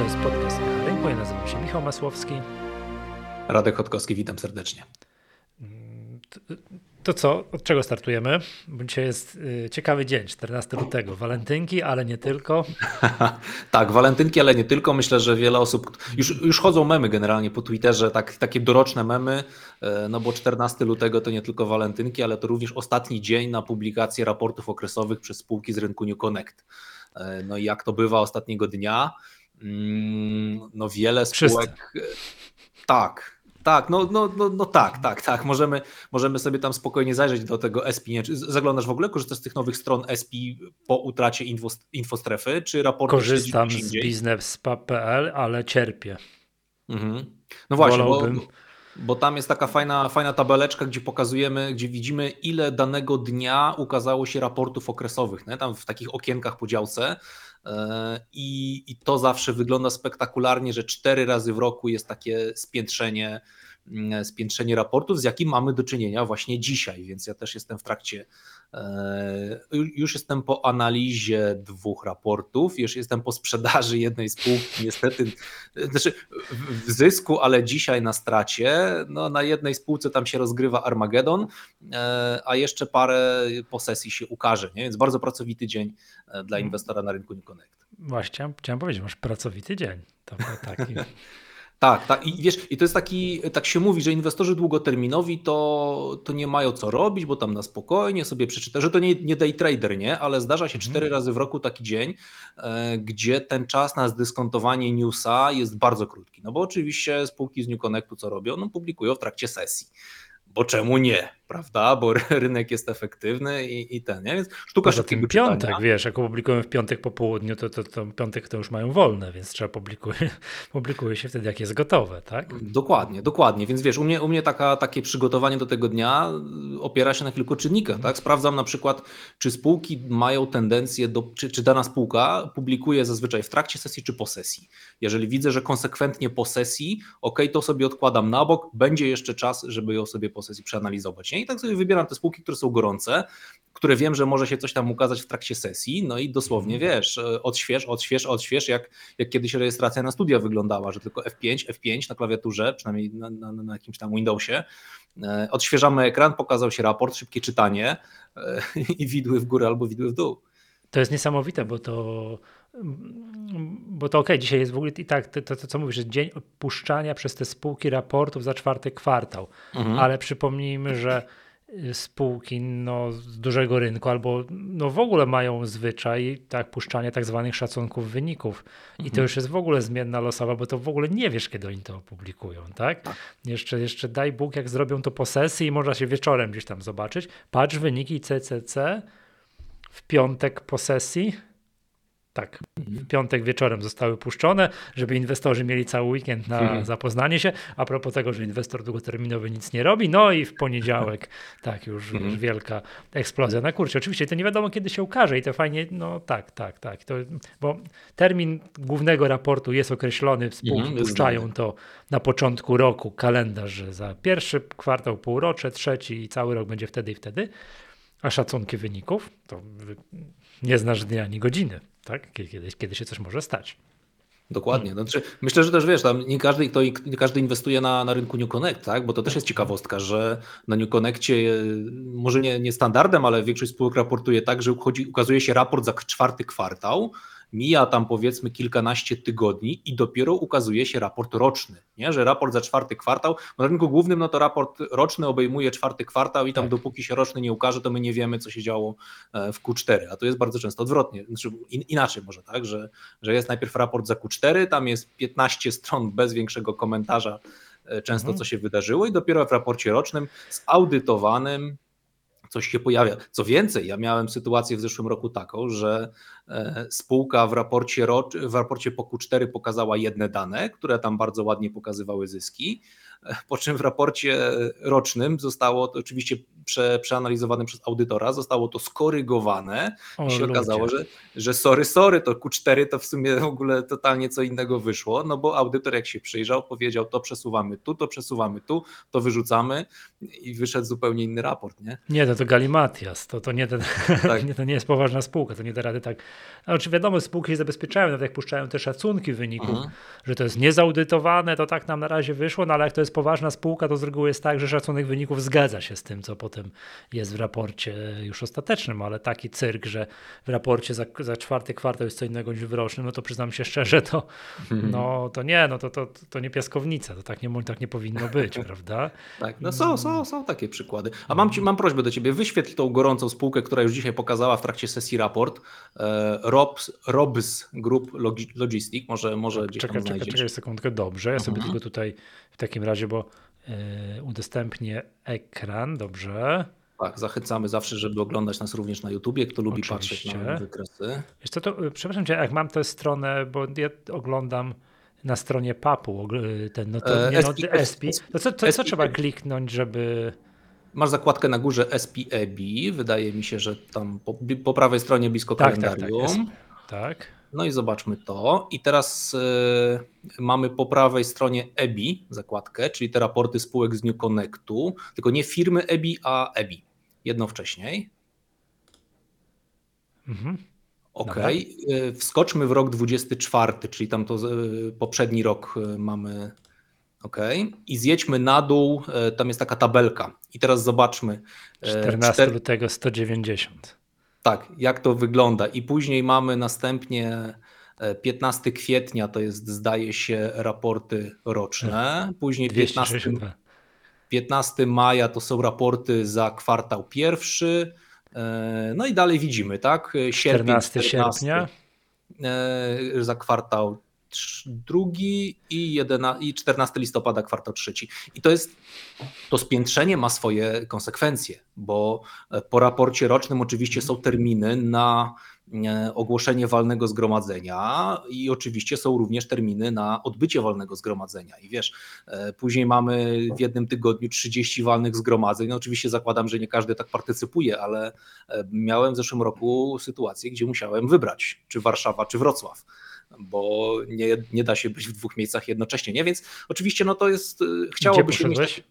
To jest podcast na rynku. Ja nazywam się Michał Masłowski. Radek Chodkowski, witam serdecznie. To co, od czego startujemy? Bo dzisiaj jest ciekawy dzień, 14 lutego, walentynki, ale nie tylko. Tak, walentynki, ale nie tylko. Myślę, że wiele osób, już chodzą memy generalnie po Twitterze, takie doroczne memy, no bo 14 lutego to nie tylko walentynki, ale to również ostatni dzień na publikację raportów okresowych przez spółki z rynku New Connect. No i jak to bywa ostatniego dnia, no wiele spółek... Tak, tak. Możemy sobie tam spokojnie zajrzeć do tego SP. Nie? Czy zaglądasz w ogóle, korzystasz z tych nowych stron SP po utracie infostrefy, czy raporty Korzystam z biznes.pl, ale cierpię. No właśnie, bo tam jest taka fajna tabeleczka, gdzie pokazujemy, gdzie widzimy, ile danego dnia ukazało się raportów okresowych, nie? Tam w takich okienkach po działce. I to zawsze wygląda spektakularnie, że 4 razy w roku jest takie spiętrzenie raportów, z jakim mamy do czynienia właśnie dzisiaj, więc ja też jestem w trakcie, już jestem po analizie 2 raportów, już jestem po sprzedaży jednej spółki, niestety, znaczy w zysku, ale dzisiaj na stracie. No, na jednej spółce tam się rozgrywa Armagedon, a jeszcze parę posesji się ukaże, nie? Więc bardzo pracowity dzień dla inwestora na rynku New Connect. Właśnie, chciałem powiedzieć, masz pracowity dzień. To taki... Tak. I wiesz, i to jest tak się mówi, że inwestorzy długoterminowi to nie mają co robić, bo tam na spokojnie sobie przeczyta, że to nie day trader, nie? Ale zdarza się 4 razy w roku taki dzień, gdzie ten czas na zdyskontowanie newsa jest bardzo krótki. No bo oczywiście spółki z New Connectu co robią? No publikują w trakcie sesji. Bo czemu nie, prawda? Bo rynek jest efektywny i ten, nie? Więc sztuka szybkiego piątek, czytania. wiesz, jak publikują w piątek po południu, to piątek to już mają wolne, więc trzeba publikuje się wtedy, jak jest gotowe, tak? Dokładnie. Więc wiesz, u mnie takie przygotowanie do tego dnia opiera się na kilku czynnikach, tak? Sprawdzam na przykład, czy spółki mają tendencję czy dana spółka publikuje zazwyczaj w trakcie sesji czy po sesji. Jeżeli widzę, że konsekwentnie po sesji, to sobie odkładam na bok, będzie jeszcze czas, żeby ją sobie po sesji przeanalizować. Nie? I tak sobie wybieram te spółki, które są gorące, które wiem, że może się coś tam ukazać w trakcie sesji, no i dosłownie wiesz, odśwież, jak kiedyś rejestracja na studia wyglądała, że tylko F5 na klawiaturze, przynajmniej na jakimś tam Windowsie, odświeżamy ekran, pokazał się raport, szybkie czytanie i widły w górę albo widły w dół. To jest niesamowite, bo to okej, dzisiaj jest w ogóle i tak, to co mówisz, że dzień odpuszczania przez te spółki raportów za 4 kwartał, ale przypomnijmy, że spółki z dużego rynku albo w ogóle mają zwyczaj puszczania tak zwanych szacunków wyników i to już jest w ogóle zmienna losowa, bo to w ogóle nie wiesz, kiedy oni to opublikują, tak? Jeszcze daj Bóg, jak zrobią to po sesji i można się wieczorem gdzieś tam zobaczyć, patrz wyniki CCC w piątek po sesji. Tak, w piątek wieczorem zostały puszczone, żeby inwestorzy mieli cały weekend na zapoznanie się. A propos tego, że inwestor długoterminowy nic nie robi, no i w poniedziałek już wielka eksplozja na kursie. Oczywiście to nie wiadomo, kiedy się ukaże i to fajnie, tak. Bo termin głównego raportu jest określony, spółki puszczają to na początku roku, kalendarz, że za pierwszy kwartał półrocze, trzeci i cały rok będzie wtedy i wtedy. A szacunki wyników to nie znasz dnia ani godziny, tak? Kiedy się coś może stać. Dokładnie. Znaczy, myślę, że też wiesz, tam nie każdy inwestuje na rynku New Connect, tak? Bo to też jest ciekawostka, że na New Connectie może nie standardem, ale większość spółek raportuje tak, że ukazuje się raport za 4 kwartał, mija tam powiedzmy kilkanaście tygodni i dopiero ukazuje się raport roczny, nie? Że raport za 4 kwartał, na rynku głównym to raport roczny obejmuje 4 kwartał i tam dopóki się roczny nie ukaże, to my nie wiemy, co się działo w Q4, a to jest bardzo często odwrotnie, znaczy inaczej może, tak, że jest najpierw raport za Q4, tam jest 15 stron bez większego komentarza często co się wydarzyło i dopiero w raporcie rocznym zaudytowanym coś się pojawia. Co więcej, ja miałem sytuację w zeszłym roku taką, że spółka w raporcie po Q4 pokazała jedne dane, które tam bardzo ładnie pokazywały zyski, po czym w raporcie rocznym zostało, to oczywiście przeanalizowanym przez audytora, zostało to skorygowane i się ludzie. okazało, że sorry, to Q4 to w sumie w ogóle totalnie co innego wyszło, no bo audytor jak się przyjrzał, powiedział to przesuwamy tu, to wyrzucamy i wyszedł zupełnie inny raport, nie? Nie, to galimatias, to nie, Tak. to nie jest poważna spółka, to nie da rady tak. Znaczy wiadomo, spółki się zabezpieczają, nawet jak puszczają te szacunki wyników, że to jest niezaudytowane, to tak nam na razie wyszło, no ale jak to jest poważna spółka, to z reguły jest tak, że szacunek wyników zgadza się z tym, co potem jest w raporcie już ostatecznym, ale taki cyrk, że w raporcie za czwarty kwartał jest co innego niż w rocznym, no to przyznam się szczerze, to nie piaskownica, to tak nie powinno być, prawda? Tak, no są takie przykłady. A mam prośbę do ciebie, wyświetl tą gorącą spółkę, która już dzisiaj pokazała w trakcie sesji raport. Robs Group Logistic, może gdzieś tam znajdziesz. Czekaj sekundkę, dobrze, ja sobie tylko tutaj w takim razie, bo udostępnię ekran, dobrze. Tak, zachęcamy zawsze, żeby oglądać nas również na YouTubie, kto lubi patrzeć na wykresy. Wiesz co, przepraszam cię, jak mam tę stronę, bo ja oglądam na stronie PAP-u, SP, co trzeba kliknąć, żeby... Masz zakładkę na górze SPAB, wydaje mi się, że tam po prawej stronie blisko kalendarium. Tak. No i zobaczmy to. I teraz mamy po prawej stronie EBI zakładkę, czyli te raporty spółek z New Connectu, tylko nie firmy EBI, a EBI. Jedno wcześniej. Okej. Wskoczmy w rok 24, czyli tam to poprzedni rok mamy. Okej. I zjedźmy na dół, tam jest taka tabelka. I teraz zobaczmy. 14 lutego 190. Tak, jak to wygląda. I później mamy następnie 15 kwietnia, to jest zdaje się raporty roczne. Później 15 maja to są raporty za kwartał pierwszy. No i dalej widzimy, tak? 14 sierpnia za kwartał drugi i 14 listopada kwartał trzeci. I to spiętrzenie ma swoje konsekwencje, bo po raporcie rocznym oczywiście są terminy na ogłoszenie walnego zgromadzenia i oczywiście są również terminy na odbycie walnego zgromadzenia. I wiesz, później mamy w jednym tygodniu 30 walnych zgromadzeń. No oczywiście zakładam, że nie każdy tak partycypuje, ale miałem w zeszłym roku sytuację, gdzie musiałem wybrać, czy Warszawa, czy Wrocław, bo nie da się być w dwóch miejscach jednocześnie, nie? Więc oczywiście no to jest, chciałoby się mieć...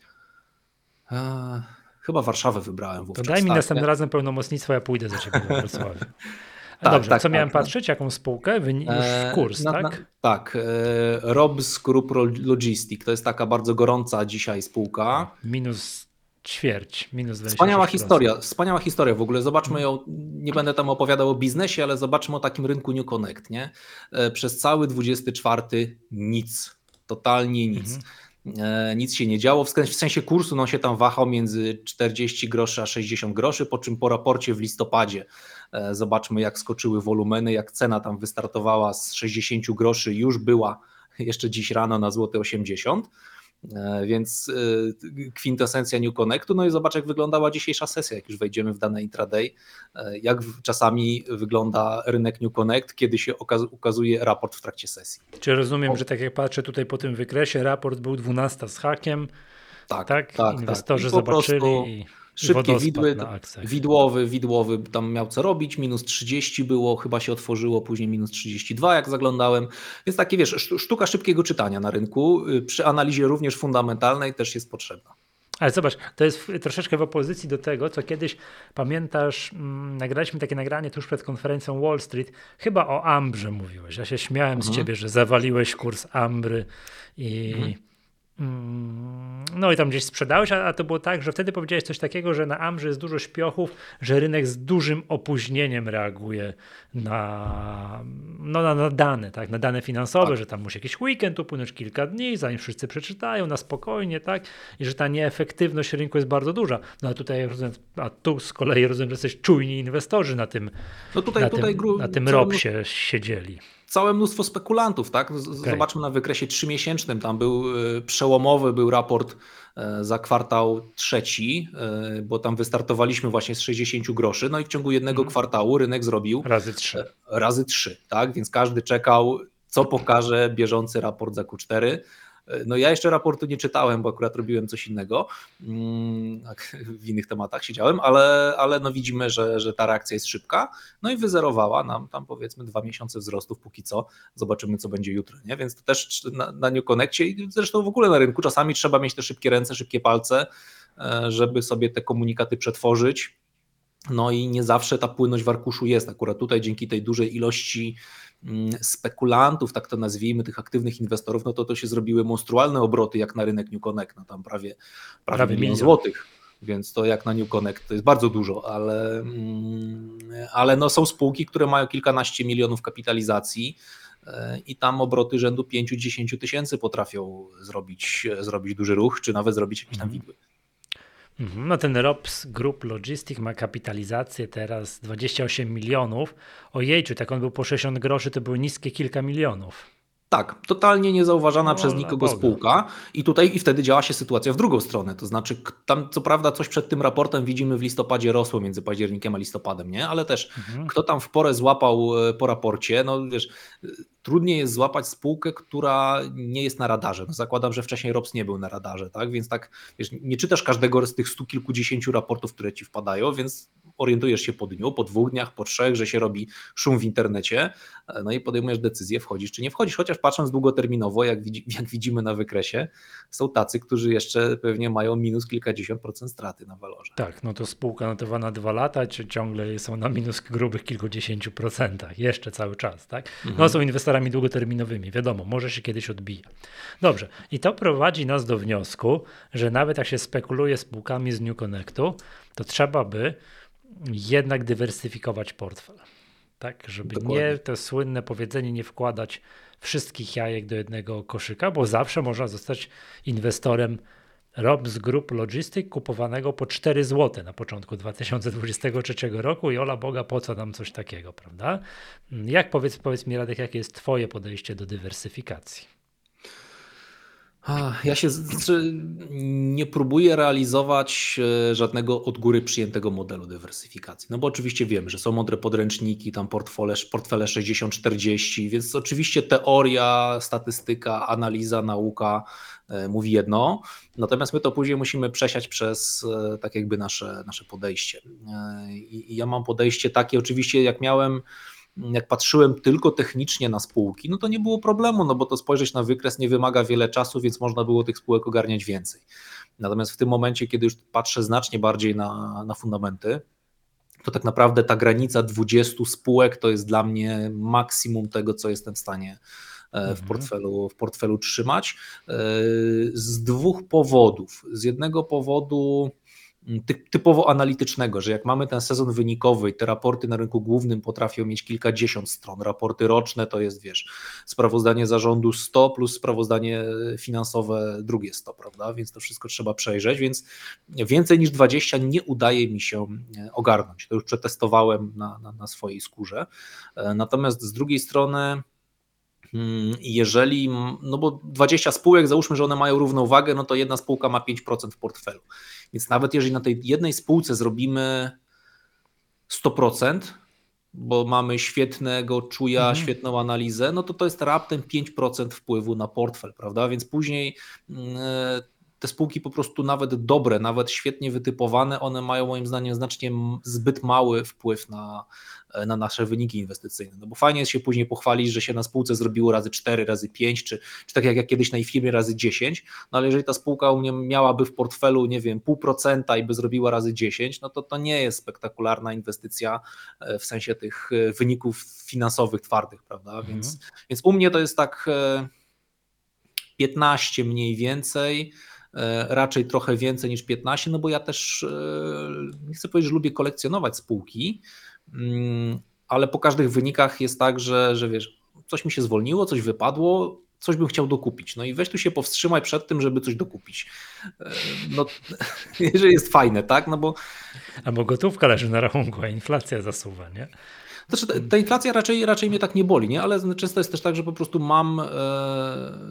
Chyba Warszawę wybrałem wówczas. To daj mi następnym razem pełnomocnictwo, ja pójdę za ciebie do Wrocławia. Dobrze, co miałem patrzeć? Jaką spółkę? Już kurs, tak? Tak, Robs Group Logistic, to jest taka bardzo gorąca dzisiaj spółka. Minus ćwierć, minus 26%. Wspaniała historia w ogóle. Zobaczmy ją, nie będę tam opowiadał o biznesie, ale zobaczmy o takim rynku New Connect, nie? Przez cały 24 nic, totalnie nic. Nic się nie działo, w sensie kursu no się tam wahał między 40 groszy a 60 groszy, po czym po raporcie w listopadzie zobaczmy jak skoczyły wolumeny, jak cena tam wystartowała z 60 groszy, już była jeszcze dziś rano na złote 80, więc kwintesencja New Connectu, no i zobacz jak wyglądała dzisiejsza sesja, jak już wejdziemy w dane intraday, jak czasami wygląda rynek New Connect, kiedy się ukazuje raport w trakcie sesji. Czy rozumiem, że tak jak patrzę tutaj po tym wykresie, raport był 12 z hakiem, tak? Inwestorzy zobaczyli szybkie widłowy tam miał co robić, minus 30 było, chyba się otworzyło, później minus 32 jak zaglądałem, więc takie wiesz, sztuka szybkiego czytania na rynku, przy analizie również fundamentalnej też jest potrzebna. Ale zobacz, to jest troszeczkę w opozycji do tego, co kiedyś, pamiętasz, nagraliśmy takie nagranie tuż przed konferencją Wall Street, chyba o Ambrze mówiłeś, ja się śmiałem z ciebie, że zawaliłeś kurs Ambry i... No i tam gdzieś sprzedałeś, a to było tak, że wtedy powiedziałeś coś takiego, że na Ambrze jest dużo śpiochów, że rynek z dużym opóźnieniem reaguje na dane, tak? Na dane finansowe, że tam musi jakiś weekend upłynąć kilka dni, zanim wszyscy przeczytają na spokojnie, tak? I że ta nieefektywność rynku jest bardzo duża. No a tutaj tu z kolei rozumiem, że jesteś czujni inwestorzy na tym, na tym ROPS-ie siedzieli. Całe mnóstwo spekulantów, tak? Zobaczmy na wykresie 3-miesięcznym, tam był przełomowy raport za kwartał trzeci, bo tam wystartowaliśmy właśnie z 60 groszy, no i w ciągu jednego kwartału rynek zrobił razy 3, tak? Więc każdy czekał, co pokaże bieżący raport za Q4. No ja jeszcze raportu nie czytałem, bo akurat robiłem coś innego, w innych tematach siedziałem, ale no widzimy, że ta reakcja jest szybka, no i wyzerowała nam tam powiedzmy 2 miesiące wzrostów póki co, zobaczymy co będzie jutro, nie? Więc to też na New Connectie i zresztą w ogóle na rynku czasami trzeba mieć te szybkie ręce, szybkie palce, żeby sobie te komunikaty przetworzyć. No i nie zawsze ta płynność w arkuszu jest. Akurat tutaj dzięki tej dużej ilości spekulantów, tak to nazwijmy, tych aktywnych inwestorów, no to się zrobiły monstrualne obroty jak na rynek New Connect, no tam prawie milion złotych. Więc to jak na New Connect to jest bardzo dużo, ale no są spółki, które mają kilkanaście milionów kapitalizacji i tam obroty rzędu 5-10 tysięcy potrafią zrobić duży ruch, czy nawet zrobić jakieś tam widły. No ten Robs Group Logistics ma kapitalizację teraz 28 milionów. Ojejciu, tak on był po 60 groszy, to były niskie kilka milionów. Tak, totalnie niezauważana przez nikogo spółka i wtedy działa się sytuacja w drugą stronę, to znaczy tam co prawda coś przed tym raportem widzimy w listopadzie rosło między październikiem a listopadem, nie? Ale też kto tam w porę złapał po raporcie, no wiesz, trudniej jest złapać spółkę, która nie jest na radarze. No zakładam, że wcześniej Robs nie był na radarze, tak? Więc tak, wiesz, nie czytasz każdego z tych 100 kilkudziesięciu raportów, które ci wpadają, więc orientujesz się po dniu, po 2 dniach, po 3, że się robi szum w internecie, no i podejmujesz decyzję, wchodzisz czy nie wchodzisz, chociaż patrząc długoterminowo, jak widzimy na wykresie, są tacy, którzy jeszcze pewnie mają minus kilkadziesiąt procent straty na walorze. Tak, no to spółka notowana 2 lata, czy ciągle są na minus grubych kilkudziesięciu procentach, jeszcze cały czas, tak? No są inwestorami długoterminowymi, wiadomo, może się kiedyś odbija. Dobrze, i to prowadzi nas do wniosku, że nawet jak się spekuluje spółkami z New Connectu, to trzeba by jednak dywersyfikować portfel, tak, żeby nie to słynne powiedzenie nie wkładać wszystkich jajek do jednego koszyka, bo zawsze można zostać inwestorem Robs Group Logistics kupowanego po 4 zł na początku 2023 roku i ola Boga, po co nam coś takiego, prawda? Jak powiedz mi, Radek, jakie jest twoje podejście do dywersyfikacji? Ja się nie próbuję realizować żadnego od góry przyjętego modelu dywersyfikacji, no bo oczywiście wiem, że są mądre podręczniki, tam portfele 60-40, więc oczywiście teoria, statystyka, analiza, nauka mówi jedno, natomiast my to później musimy przesiać przez tak jakby nasze podejście. I ja mam podejście takie, oczywiście jak patrzyłem tylko technicznie na spółki, no to nie było problemu, no bo to spojrzeć na wykres nie wymaga wiele czasu, więc można było tych spółek ogarniać więcej. Natomiast w tym momencie, kiedy już patrzę znacznie bardziej na fundamenty, to tak naprawdę ta granica 20 spółek to jest dla mnie maksimum tego, co jestem w stanie w portfelu trzymać. Z 2 powodów. Z jednego powodu typowo analitycznego, że jak mamy ten sezon wynikowy i te raporty na rynku głównym potrafią mieć kilkadziesiąt stron, raporty roczne to jest, wiesz, sprawozdanie zarządu 100 plus sprawozdanie finansowe drugie 100, prawda, więc to wszystko trzeba przejrzeć, więc więcej niż 20 nie udaje mi się ogarnąć, to już przetestowałem na swojej skórze, natomiast z drugiej strony jeżeli, no bo 20 spółek, załóżmy, że one mają równą wagę, no to jedna spółka ma 5% w portfelu. Więc nawet jeżeli na tej jednej spółce zrobimy 100%, bo mamy świetnego czuja, świetną analizę, no to jest raptem 5% wpływu na portfel, prawda? Więc później te spółki po prostu nawet dobre, nawet świetnie wytypowane, one mają moim zdaniem znacznie zbyt mały wpływ na nasze wyniki inwestycyjne. No bo fajnie jest się później pochwalić, że się na spółce zrobiło razy 4, razy 5, czy tak jak kiedyś na firmie razy 10, no ale jeżeli ta spółka u mnie miałaby w portfelu, nie wiem, 0,5% i by zrobiła razy 10, no to nie jest spektakularna inwestycja w sensie tych wyników finansowych twardych, prawda? Więc u mnie to jest tak 15 mniej więcej, raczej trochę więcej niż 15, no bo ja też nie chcę powiedzieć, że lubię kolekcjonować spółki, ale po każdych wynikach jest tak, że wiesz, coś mi się zwolniło, coś wypadło, coś bym chciał dokupić. No i weź tu się powstrzymaj przed tym, żeby coś dokupić. No, jeżeli jest fajne, tak? No bo... Albo gotówka leży na rachunku, a inflacja zasuwa, nie? Znaczy, ta inflacja raczej mnie tak nie boli, nie? Ale często jest też tak, że po prostu mam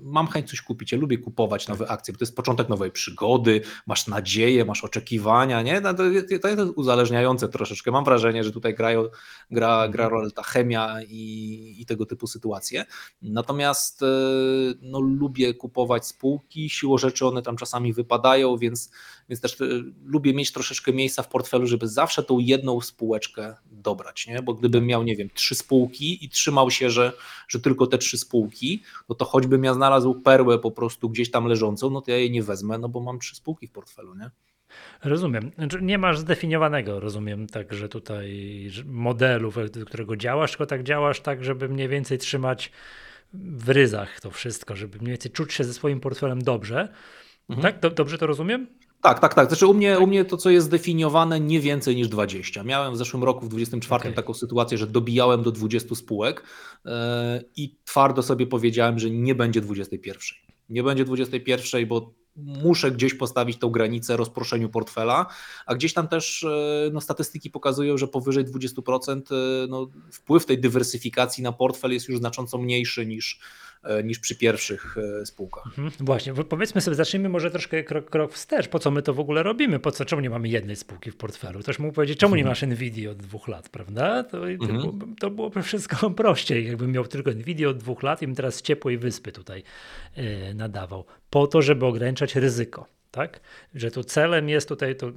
mam chęć coś kupić, ja lubię kupować nowe akcje, bo to jest początek nowej przygody, masz nadzieję, masz oczekiwania, nie? No to jest uzależniające troszeczkę. Mam wrażenie, że tutaj gra rolę ta chemia i tego typu sytuacje. Natomiast no, lubię kupować spółki, siłą rzeczy one tam czasami wypadają, więc też lubię mieć troszeczkę miejsca w portfelu, żeby zawsze tą jedną spółeczkę dobrać, nie? Bo gdybym miał, nie wiem, 3 spółki i trzymał się, że tylko te 3 spółki, no to choćbym ja znalazł perłę po prostu gdzieś tam leżącą, no to ja jej nie wezmę, no bo mam 3 spółki w portfelu, nie? Rozumiem. Znaczy, nie masz zdefiniowanego, rozumiem, także tutaj modelu, do którego działasz, tylko tak działasz tak, żeby mniej więcej trzymać w ryzach to wszystko, żeby mniej więcej czuć się ze swoim portfelem dobrze. Tak? Dobrze to rozumiem? Tak. Znaczy u mnie to, co jest zdefiniowane, nie więcej niż 20. Miałem w zeszłym roku, w 24 taką sytuację, że dobijałem do 20 spółek i twardo sobie powiedziałem, że nie będzie 21. Nie będzie 21, bo muszę gdzieś postawić tą granicę rozproszeniu portfela, a gdzieś tam też no, statystyki pokazują, że powyżej 20% no, wpływ tej dywersyfikacji na portfel jest już znacząco mniejszy niż przy pierwszych spółkach. Właśnie, powiedzmy sobie, zacznijmy może troszkę krok wstecz. Po co my to w ogóle robimy? Czemu nie mamy jednej spółki w portfelu? Ktoś mógł powiedzieć, czemu nie masz Nvidia od 2 lat, prawda? To byłoby wszystko prościej, jakbym miał tylko Nvidia od 2 lat i bym teraz z ciepłej wyspy tutaj nadawał. Po to, żeby ograniczać ryzyko, tak? Że tu celem jest tutaj to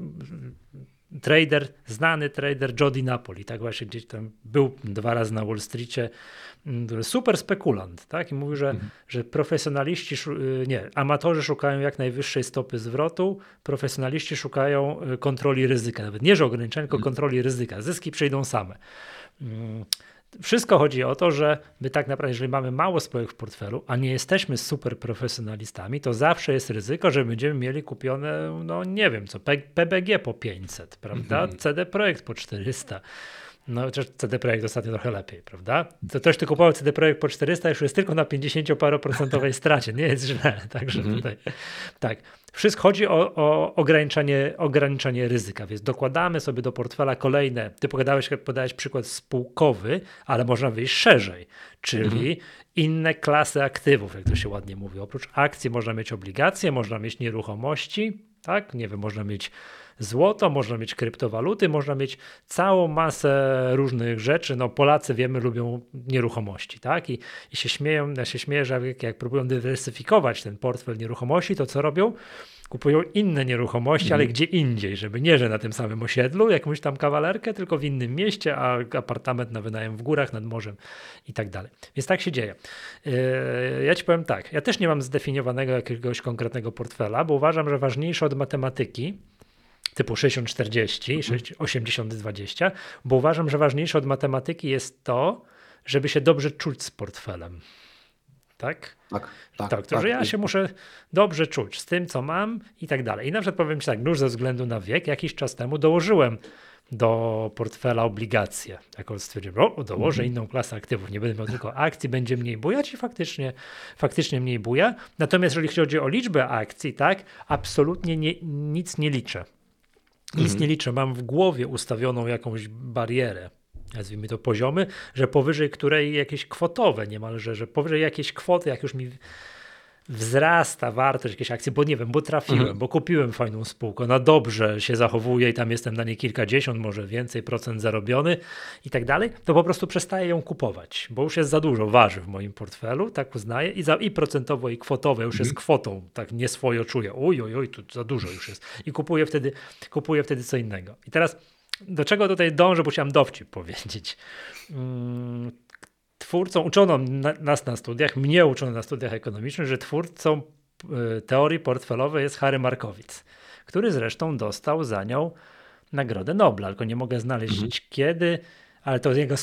znany trader Jody Napoli, tak właśnie gdzieś tam był 2 razy na Wall Streetie, super spekulant, tak? I mówił, że amatorzy szukają jak najwyższej stopy zwrotu, profesjonaliści szukają kontroli ryzyka, nawet nie, że ograniczenia, tylko kontroli ryzyka. Zyski przyjdą same. Wszystko chodzi o to, że my tak naprawdę, jeżeli mamy mało spółek w portfelu, a nie jesteśmy super profesjonalistami, to zawsze jest ryzyko, że będziemy mieli kupione, no nie wiem co, PBG po 500, prawda? CD Projekt po 400. No chociaż CD Projekt ostatnio trochę lepiej, prawda? To też ty kupował CD Projekt po 400, już jest tylko na 50% stracie, nie jest źle. Także tutaj tak. Wszystko chodzi o ograniczanie ryzyka, więc dokładamy sobie do portfela kolejne, ty podałeś przykład spółkowy, ale można wyjść szerzej, czyli inne klasy aktywów, jak to się ładnie mówi. Oprócz akcji można mieć obligacje, można mieć nieruchomości, tak? Nie wiem, można mieć złoto, można mieć kryptowaluty, można mieć całą masę różnych rzeczy. No Polacy, wiemy, lubią nieruchomości, tak? I się śmieją, ja się śmieję, że jak próbują dywersyfikować ten portfel nieruchomości, to co robią? Kupują inne nieruchomości, ale gdzie indziej, żeby nie, że na tym samym osiedlu, jakąś tam kawalerkę, tylko w innym mieście, a apartament na wynajem w górach, nad morzem i tak dalej. Więc tak się dzieje. Ja ci powiem tak, ja też nie mam zdefiniowanego jakiegoś konkretnego portfela, bo uważam, że ważniejsze od matematyki typu 60-40, 80-20, bo uważam, że ważniejsze od matematyki jest to, żeby się dobrze czuć z portfelem. Tak? Tak, to, że ja się muszę dobrze czuć z tym, co mam i tak dalej. I na przykład powiem ci tak, już ze względu na wiek, jakiś czas temu dołożyłem do portfela obligacje. Jako stwierdziłem, dołożę inną klasę aktywów, nie będę miał tylko akcji, będzie mniej bujać i faktycznie mniej buja. Natomiast jeżeli chodzi o liczbę akcji, tak, absolutnie nic nie liczę. Nic nie liczę, mam w głowie ustawioną jakąś barierę, nazwijmy to poziomy, że powyżej której jakieś kwotowe niemalże, że powyżej jakiejś kwoty, jak już mi wzrasta wartość jakiejś akcji, bo nie wiem, bo trafiłem, bo kupiłem fajną spółkę, no dobrze się zachowuje i tam jestem na nie kilkadziesiąt, może więcej procent zarobiony i tak dalej, to po prostu przestaję ją kupować, bo już jest za dużo, waży w moim portfelu, tak uznaję i procentowo i kwotowe już jest kwotą, tak nieswojo czuję, oj, tu za dużo już jest i kupuję wtedy co innego. I teraz do czego tutaj dążę, bo chciałem dowcip powiedzieć. Uczono nas na studiach, mnie uczono na studiach ekonomicznych, że twórcą teorii portfelowej jest Harry Markowicz, który zresztą dostał za nią Nagrodę Nobla, tylko nie mogę znaleźć kiedy, ale to jego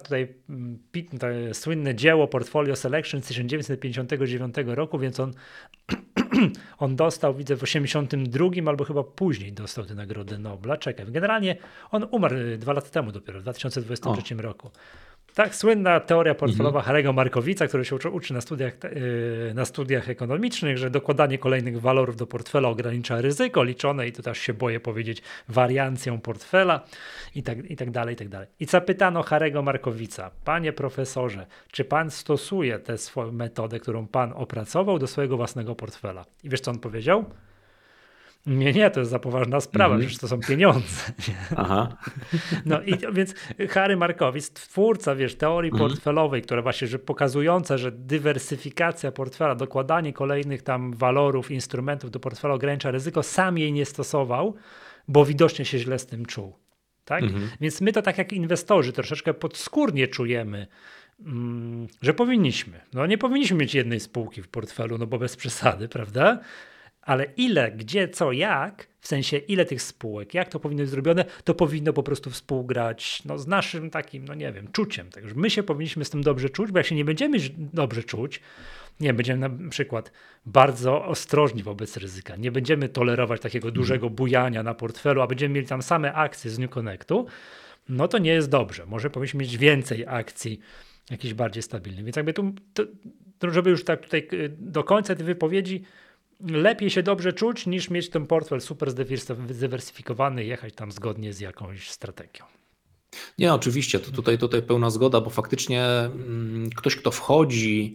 słynne dzieło Portfolio Selection z 1959 roku, więc on dostał, widzę, w 1982 albo chyba później dostał tę Nagrodę Nobla. Czekaj, generalnie on umarł 2 lata temu dopiero, w 2023 roku. Tak, słynna teoria portfelowa Harry'ego Markowica, który się uczy na studiach ekonomicznych, że dokładanie kolejnych walorów do portfela ogranicza ryzyko liczone i tu też się boję powiedzieć wariancją portfela i tak dalej, i tak dalej. I zapytano Harry'ego Markowica: panie profesorze, czy pan stosuje tę swoją metodę, którą pan opracował do swojego własnego portfela? I wiesz, co on powiedział? Nie, to jest za poważna sprawa, przecież to są pieniądze. Aha. No i więc Harry Markowicz, twórca, wiesz, teorii portfelowej, która właśnie, że pokazująca, że dywersyfikacja portfela, dokładanie kolejnych tam walorów, instrumentów do portfela ogranicza ryzyko, sam jej nie stosował, bo widocznie się źle z tym czuł. Tak? Więc my to tak jak inwestorzy troszeczkę podskórnie czujemy, że powinniśmy. No nie powinniśmy mieć jednej spółki w portfelu, no bo bez przesady, prawda? Ale ile, gdzie, co, jak, w sensie ile tych spółek, jak to powinno być zrobione, to powinno po prostu współgrać z naszym takim, nie wiem, czuciem. Także my się powinniśmy z tym dobrze czuć, bo jak się nie będziemy dobrze czuć, będziemy na przykład bardzo ostrożni wobec ryzyka, nie będziemy tolerować takiego dużego bujania na portfelu, a będziemy mieli tam same akcje z New Connectu, no to nie jest dobrze. Może powinniśmy mieć więcej akcji jakichś bardziej stabilnych. Więc jakby żeby już tak tutaj do końca tej wypowiedzi, lepiej się dobrze czuć, niż mieć ten portfel super zdywersyfikowany i jechać tam zgodnie z jakąś strategią. Nie, oczywiście, to tutaj pełna zgoda, bo faktycznie ktoś, kto wchodzi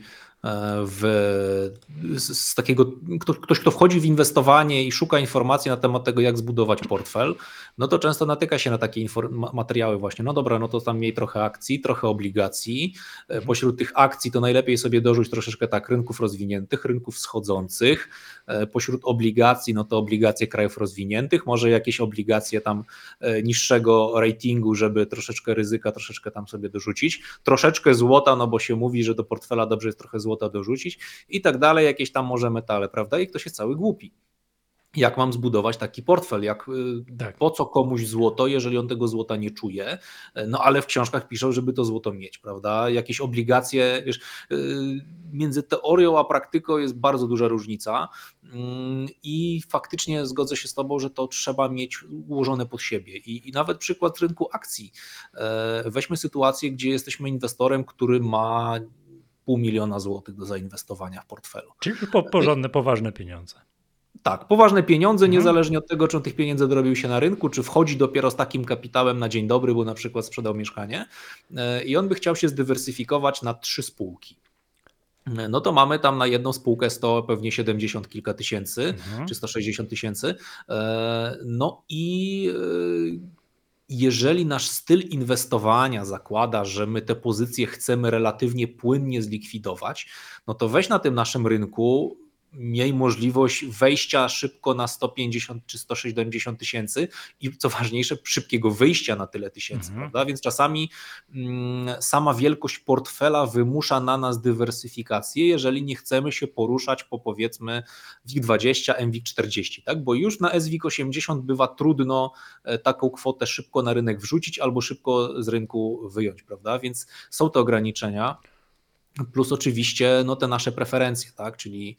ktoś, kto wchodzi w inwestowanie i szuka informacji na temat tego, jak zbudować portfel, no to często natyka się na takie materiały właśnie. No dobra, no to tam miej trochę akcji, trochę obligacji. Pośród tych akcji to najlepiej sobie dorzuć troszeczkę tak rynków rozwiniętych, rynków wschodzących. Pośród obligacji, no to obligacje krajów rozwiniętych, może jakieś obligacje tam niższego ratingu, żeby troszeczkę ryzyka, troszeczkę tam sobie dorzucić. Troszeczkę złota, no bo się mówi, że do portfela dobrze jest trochę złota dorzucić i tak dalej, jakieś tam może metale, prawda? I ktoś jest cały głupi. Jak mam zbudować taki portfel? Po co komuś złoto, jeżeli on tego złota nie czuje? No ale w książkach piszą, żeby to złoto mieć, prawda? Jakieś obligacje, wiesz, między teorią a praktyką jest bardzo duża różnica i faktycznie zgodzę się z tobą, że to trzeba mieć ułożone pod siebie. I nawet przykład rynku akcji. Weźmy sytuację, gdzie jesteśmy inwestorem, który ma $500 000 złotych do zainwestowania w portfelu. Czyli porządne, poważne pieniądze. Tak, poważne pieniądze, niezależnie od tego, czy on tych pieniędzy dorobił się na rynku, czy wchodzi dopiero z takim kapitałem na dzień dobry, bo na przykład sprzedał mieszkanie i on by chciał się zdywersyfikować na 3 spółki. No to mamy tam na jedną spółkę 100, pewnie 70 kilka tysięcy, czy 160 tysięcy. No i jeżeli nasz styl inwestowania zakłada, że my te pozycje chcemy relatywnie płynnie zlikwidować, no to weź na tym naszym rynku, miej możliwość wejścia szybko na 150 czy 170 tysięcy i co ważniejsze, szybkiego wyjścia na tyle tysięcy, prawda? Więc czasami sama wielkość portfela wymusza na nas dywersyfikację, jeżeli nie chcemy się poruszać po powiedzmy WIG20, MWIG40, tak? Bo już na SWIG80 bywa trudno taką kwotę szybko na rynek wrzucić albo szybko z rynku wyjąć, prawda? Więc są te ograniczenia. Plus oczywiście te nasze preferencje, tak? Czyli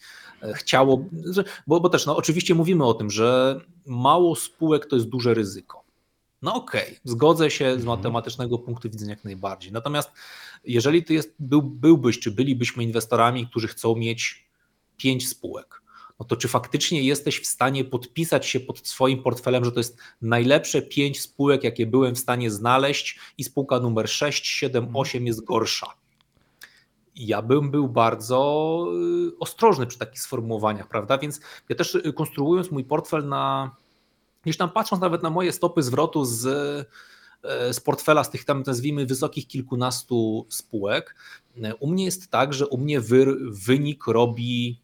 bo też oczywiście mówimy o tym, że mało spółek to jest duże ryzyko. No okej, zgodzę się z matematycznego punktu widzenia jak najbardziej. Natomiast jeżeli ty byłbyś, czy bylibyśmy inwestorami, którzy chcą mieć 5 spółek, no to czy faktycznie jesteś w stanie podpisać się pod swoim portfelem, że to jest najlepsze 5 spółek, jakie byłem w stanie znaleźć i spółka numer 6, 7, 8 jest gorsza? Ja bym był bardzo ostrożny przy takich sformułowaniach, prawda? Więc ja też konstruując mój portfel gdzieś tam patrząc nawet na moje stopy zwrotu z portfela, z tych tam nazwijmy wysokich kilkunastu spółek, u mnie jest tak, że u mnie wynik robi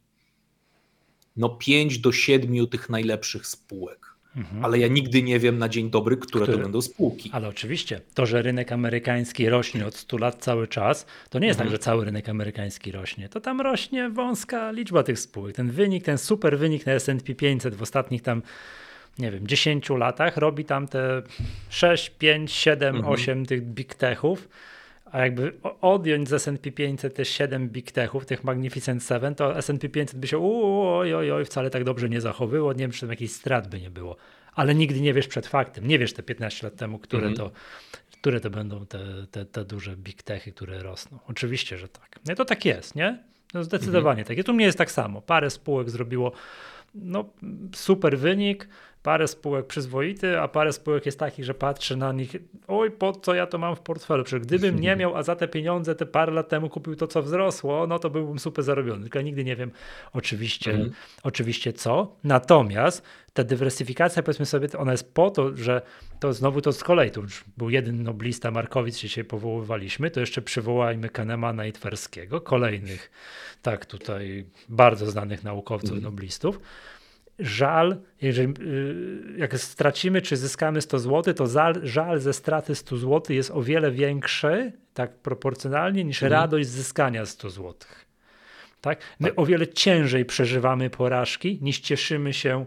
5 do 7 tych najlepszych spółek. Ale ja nigdy nie wiem na dzień dobry, które to będą spółki. Ale oczywiście, to, że rynek amerykański rośnie od 100 lat cały czas, to nie jest tak, że cały rynek amerykański rośnie. To tam rośnie wąska liczba tych spółek. Ten wynik, ten super wynik na S&P 500 w ostatnich tam, 10 latach robi tam te 6, 5, 7, 8 tych big techów. A jakby odjąć z S&P 500 te 7 big techów, tych Magnificent 7, to S&P 500 by się oj, wcale tak dobrze nie zachowyło, nie wiem, czy tam jakichś strat by nie było. Ale nigdy nie wiesz przed faktem, nie wiesz te 15 lat temu, które to które to będą te duże big techy, które rosną. Oczywiście, że tak. No to tak jest, nie? No zdecydowanie tak. I tu mnie jest tak samo. Parę spółek zrobiło super wynik, parę spółek przyzwoity, a parę spółek jest takich, że patrzę na nich, oj, po co ja to mam w portfelu? Przecież gdybym nie miał, a za te pieniądze te parę lat temu kupił to, co wzrosło, no to byłbym super zarobiony. Tylko ja nigdy nie wiem oczywiście co. Natomiast ta dywersyfikacja, powiedzmy sobie, ona jest po to, że to znowu to z kolei, tu już był jeden noblista, Markowicz, się powoływaliśmy, to jeszcze przywołajmy Kahnemana i Twerskiego, kolejnych, tak tutaj bardzo znanych naukowców, noblistów. Żal, jeżeli jak stracimy czy zyskamy 100 zł, to żal ze straty 100 zł jest o wiele większy, tak proporcjonalnie, niż radość z zyskania 100 zł. Tak? My o wiele ciężej przeżywamy porażki, niż cieszymy się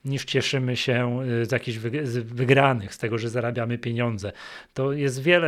z jakichś wygranych, z tego, że zarabiamy pieniądze. To jest wiele,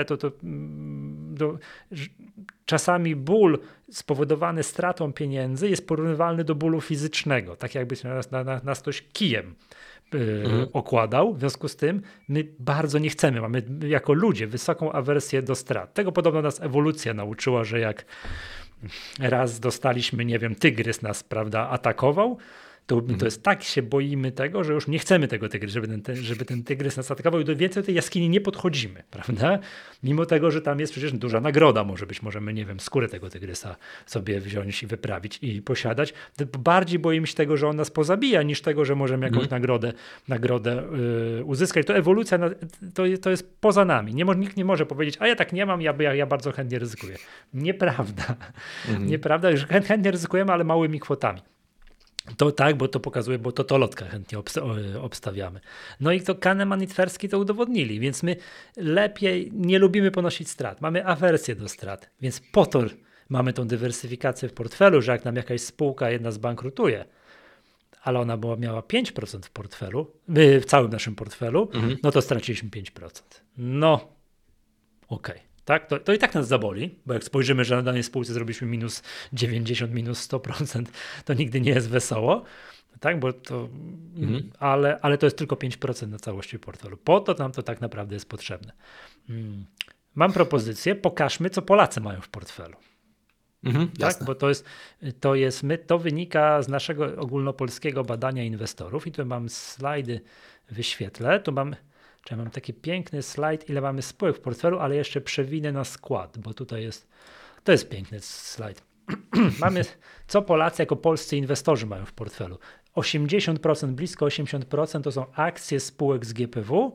czasami ból spowodowany stratą pieniędzy jest porównywalny do bólu fizycznego, tak jakby nas ktoś kijem okładał. W związku z tym my bardzo nie chcemy, mamy jako ludzie wysoką awersję do strat. Tego podobno nas ewolucja nauczyła, że jak raz dostaliśmy, nie wiem, tygrys nas, prawda, atakował, to jest tak, się boimy tego, że już nie chcemy tego tygrysa, żeby ten tygrys nas atakował i do więcej tej jaskini nie podchodzimy, prawda? Mimo tego, że tam jest przecież duża nagroda może być, możemy, nie wiem, skórę tego tygrysa sobie wziąć i wyprawić i posiadać. Bardziej boimy się tego, że on nas pozabija, niż tego, że możemy jakąś nagrodę uzyskać. To ewolucja, to jest poza nami. Nikt nie może powiedzieć, a ja tak nie mam, ja bardzo chętnie ryzykuję. Nieprawda. Nieprawda, że chętnie ryzykujemy, ale małymi kwotami. To tak, bo to pokazuje, bo to lotka chętnie obstawiamy. No i to Kahneman i Twerski to udowodnili, więc my lepiej nie lubimy ponosić strat. Mamy awersję do strat, więc po to mamy tą dywersyfikację w portfelu, że jak nam jakaś spółka jedna zbankrutuje, ale ona miała 5% w portfelu, w całym naszym portfelu, no to straciliśmy 5%. No, okej. Tak? To i tak nas zaboli, bo jak spojrzymy, że na danej spółce zrobiliśmy minus 90, minus 100%, to nigdy nie jest wesoło, tak? Bo to, ale to jest tylko 5% na całości portfelu. Po to nam to tak naprawdę jest potrzebne. Mam propozycję, pokażmy, co Polacy mają w portfelu. Tak? Bo to wynika z naszego ogólnopolskiego badania inwestorów i tu mam slajdy, wyświetlę. Tu mam taki piękny slajd, ile mamy spółek w portfelu, ale jeszcze przewinę na skład, bo tutaj to jest piękny slajd. Mamy, co Polacy jako polscy inwestorzy mają w portfelu. 80%, blisko 80% to są akcje spółek z GPW,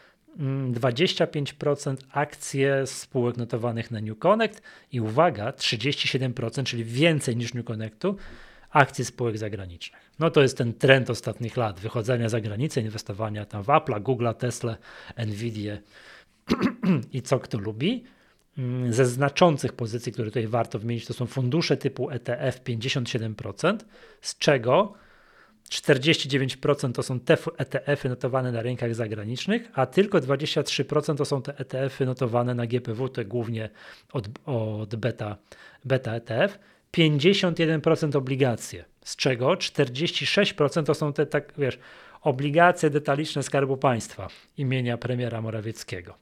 25% akcje spółek notowanych na New Connect i uwaga, 37%, czyli więcej niż New Connectu, akcje spółek zagranicznych. No to jest ten trend ostatnich lat, wychodzenia za granicę, inwestowania tam w Apple'a, Google'a, Tesla, Nvidia i co kto lubi. Ze znaczących pozycji, które tutaj warto wymienić, to są fundusze typu ETF 57%, z czego 49% to są te ETF-y notowane na rynkach zagranicznych, a tylko 23% to są te ETF-y notowane na GPW, to głównie od beta ETF. 51% obligacje, z czego 46% to są te, tak wiesz, obligacje detaliczne Skarbu Państwa imienia premiera Morawieckiego.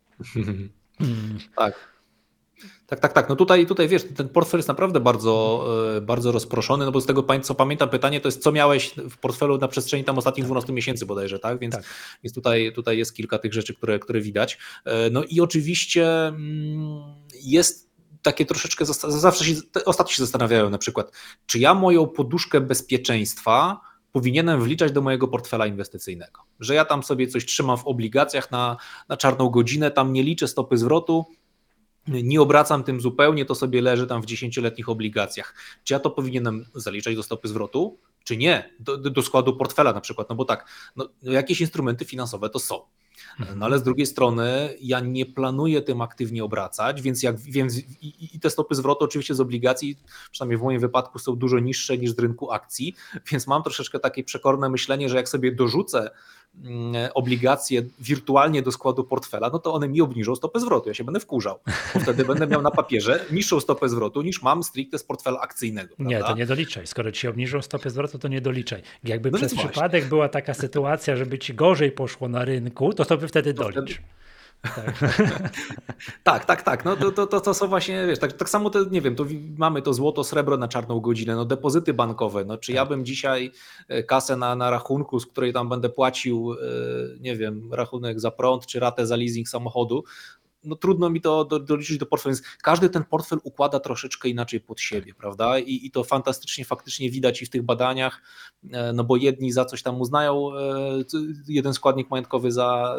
Tak. No tutaj wiesz, ten portfel jest naprawdę bardzo, bardzo rozproszony, no bo z tego co pamiętam pytanie to jest, co miałeś w portfelu na przestrzeni tam ostatnich 12 miesięcy bodajże, tak? Więc tutaj jest kilka tych rzeczy, które widać. No i oczywiście jest takie troszeczkę, ostatnio się zastanawiają na przykład, czy ja moją poduszkę bezpieczeństwa powinienem wliczać do mojego portfela inwestycyjnego. Że ja tam sobie coś trzymam w obligacjach na czarną godzinę, tam nie liczę stopy zwrotu, nie obracam tym zupełnie, to sobie leży tam w 10-letnich obligacjach. Czy ja to powinienem zaliczać do stopy zwrotu, czy nie? Do składu portfela na przykład, no bo tak, jakieś instrumenty finansowe to są. No ale z drugiej strony ja nie planuję tym aktywnie obracać, więc jak wiem, i te stopy zwrotu oczywiście z obligacji, przynajmniej w moim wypadku, są dużo niższe niż z rynku akcji, więc mam troszeczkę takie przekorne myślenie, że jak sobie dorzucę obligacje wirtualnie do składu portfela, no to one mi obniżą stopę zwrotu, ja się będę wkurzał, bo wtedy będę miał na papierze niższą stopę zwrotu niż mam stricte z portfela akcyjnego. Prawda? Nie, to nie doliczaj. Skoro ci obniżą stopę zwrotu, to nie doliczaj. Jakby przez przypadek była taka sytuacja, żeby ci gorzej poszło na rynku, to by wtedy dolicz. Tak. No to są właśnie, wiesz, tak samo to, nie wiem, to mamy to złoto, srebro na czarną godzinę, no depozyty bankowe, no czy ja bym dzisiaj kasę na rachunku, z której tam będę płacił, nie wiem, rachunek za prąd, czy ratę za leasing samochodu, no trudno mi to doliczyć do portfela, więc każdy ten portfel układa troszeczkę inaczej pod siebie, prawda? I to fantastycznie faktycznie widać i w tych badaniach, no bo jedni za coś tam uznają jeden składnik majątkowy za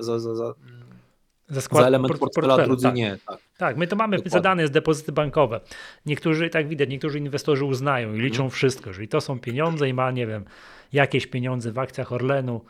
element portfela, drudzy tak. nie. Tak, my to mamy zadane z depozyty bankowe. Niektórzy, tak widać, niektórzy inwestorzy uznają i liczą wszystko. Jeżeli to są pieniądze i ma, nie wiem, jakieś pieniądze w akcjach Orlenu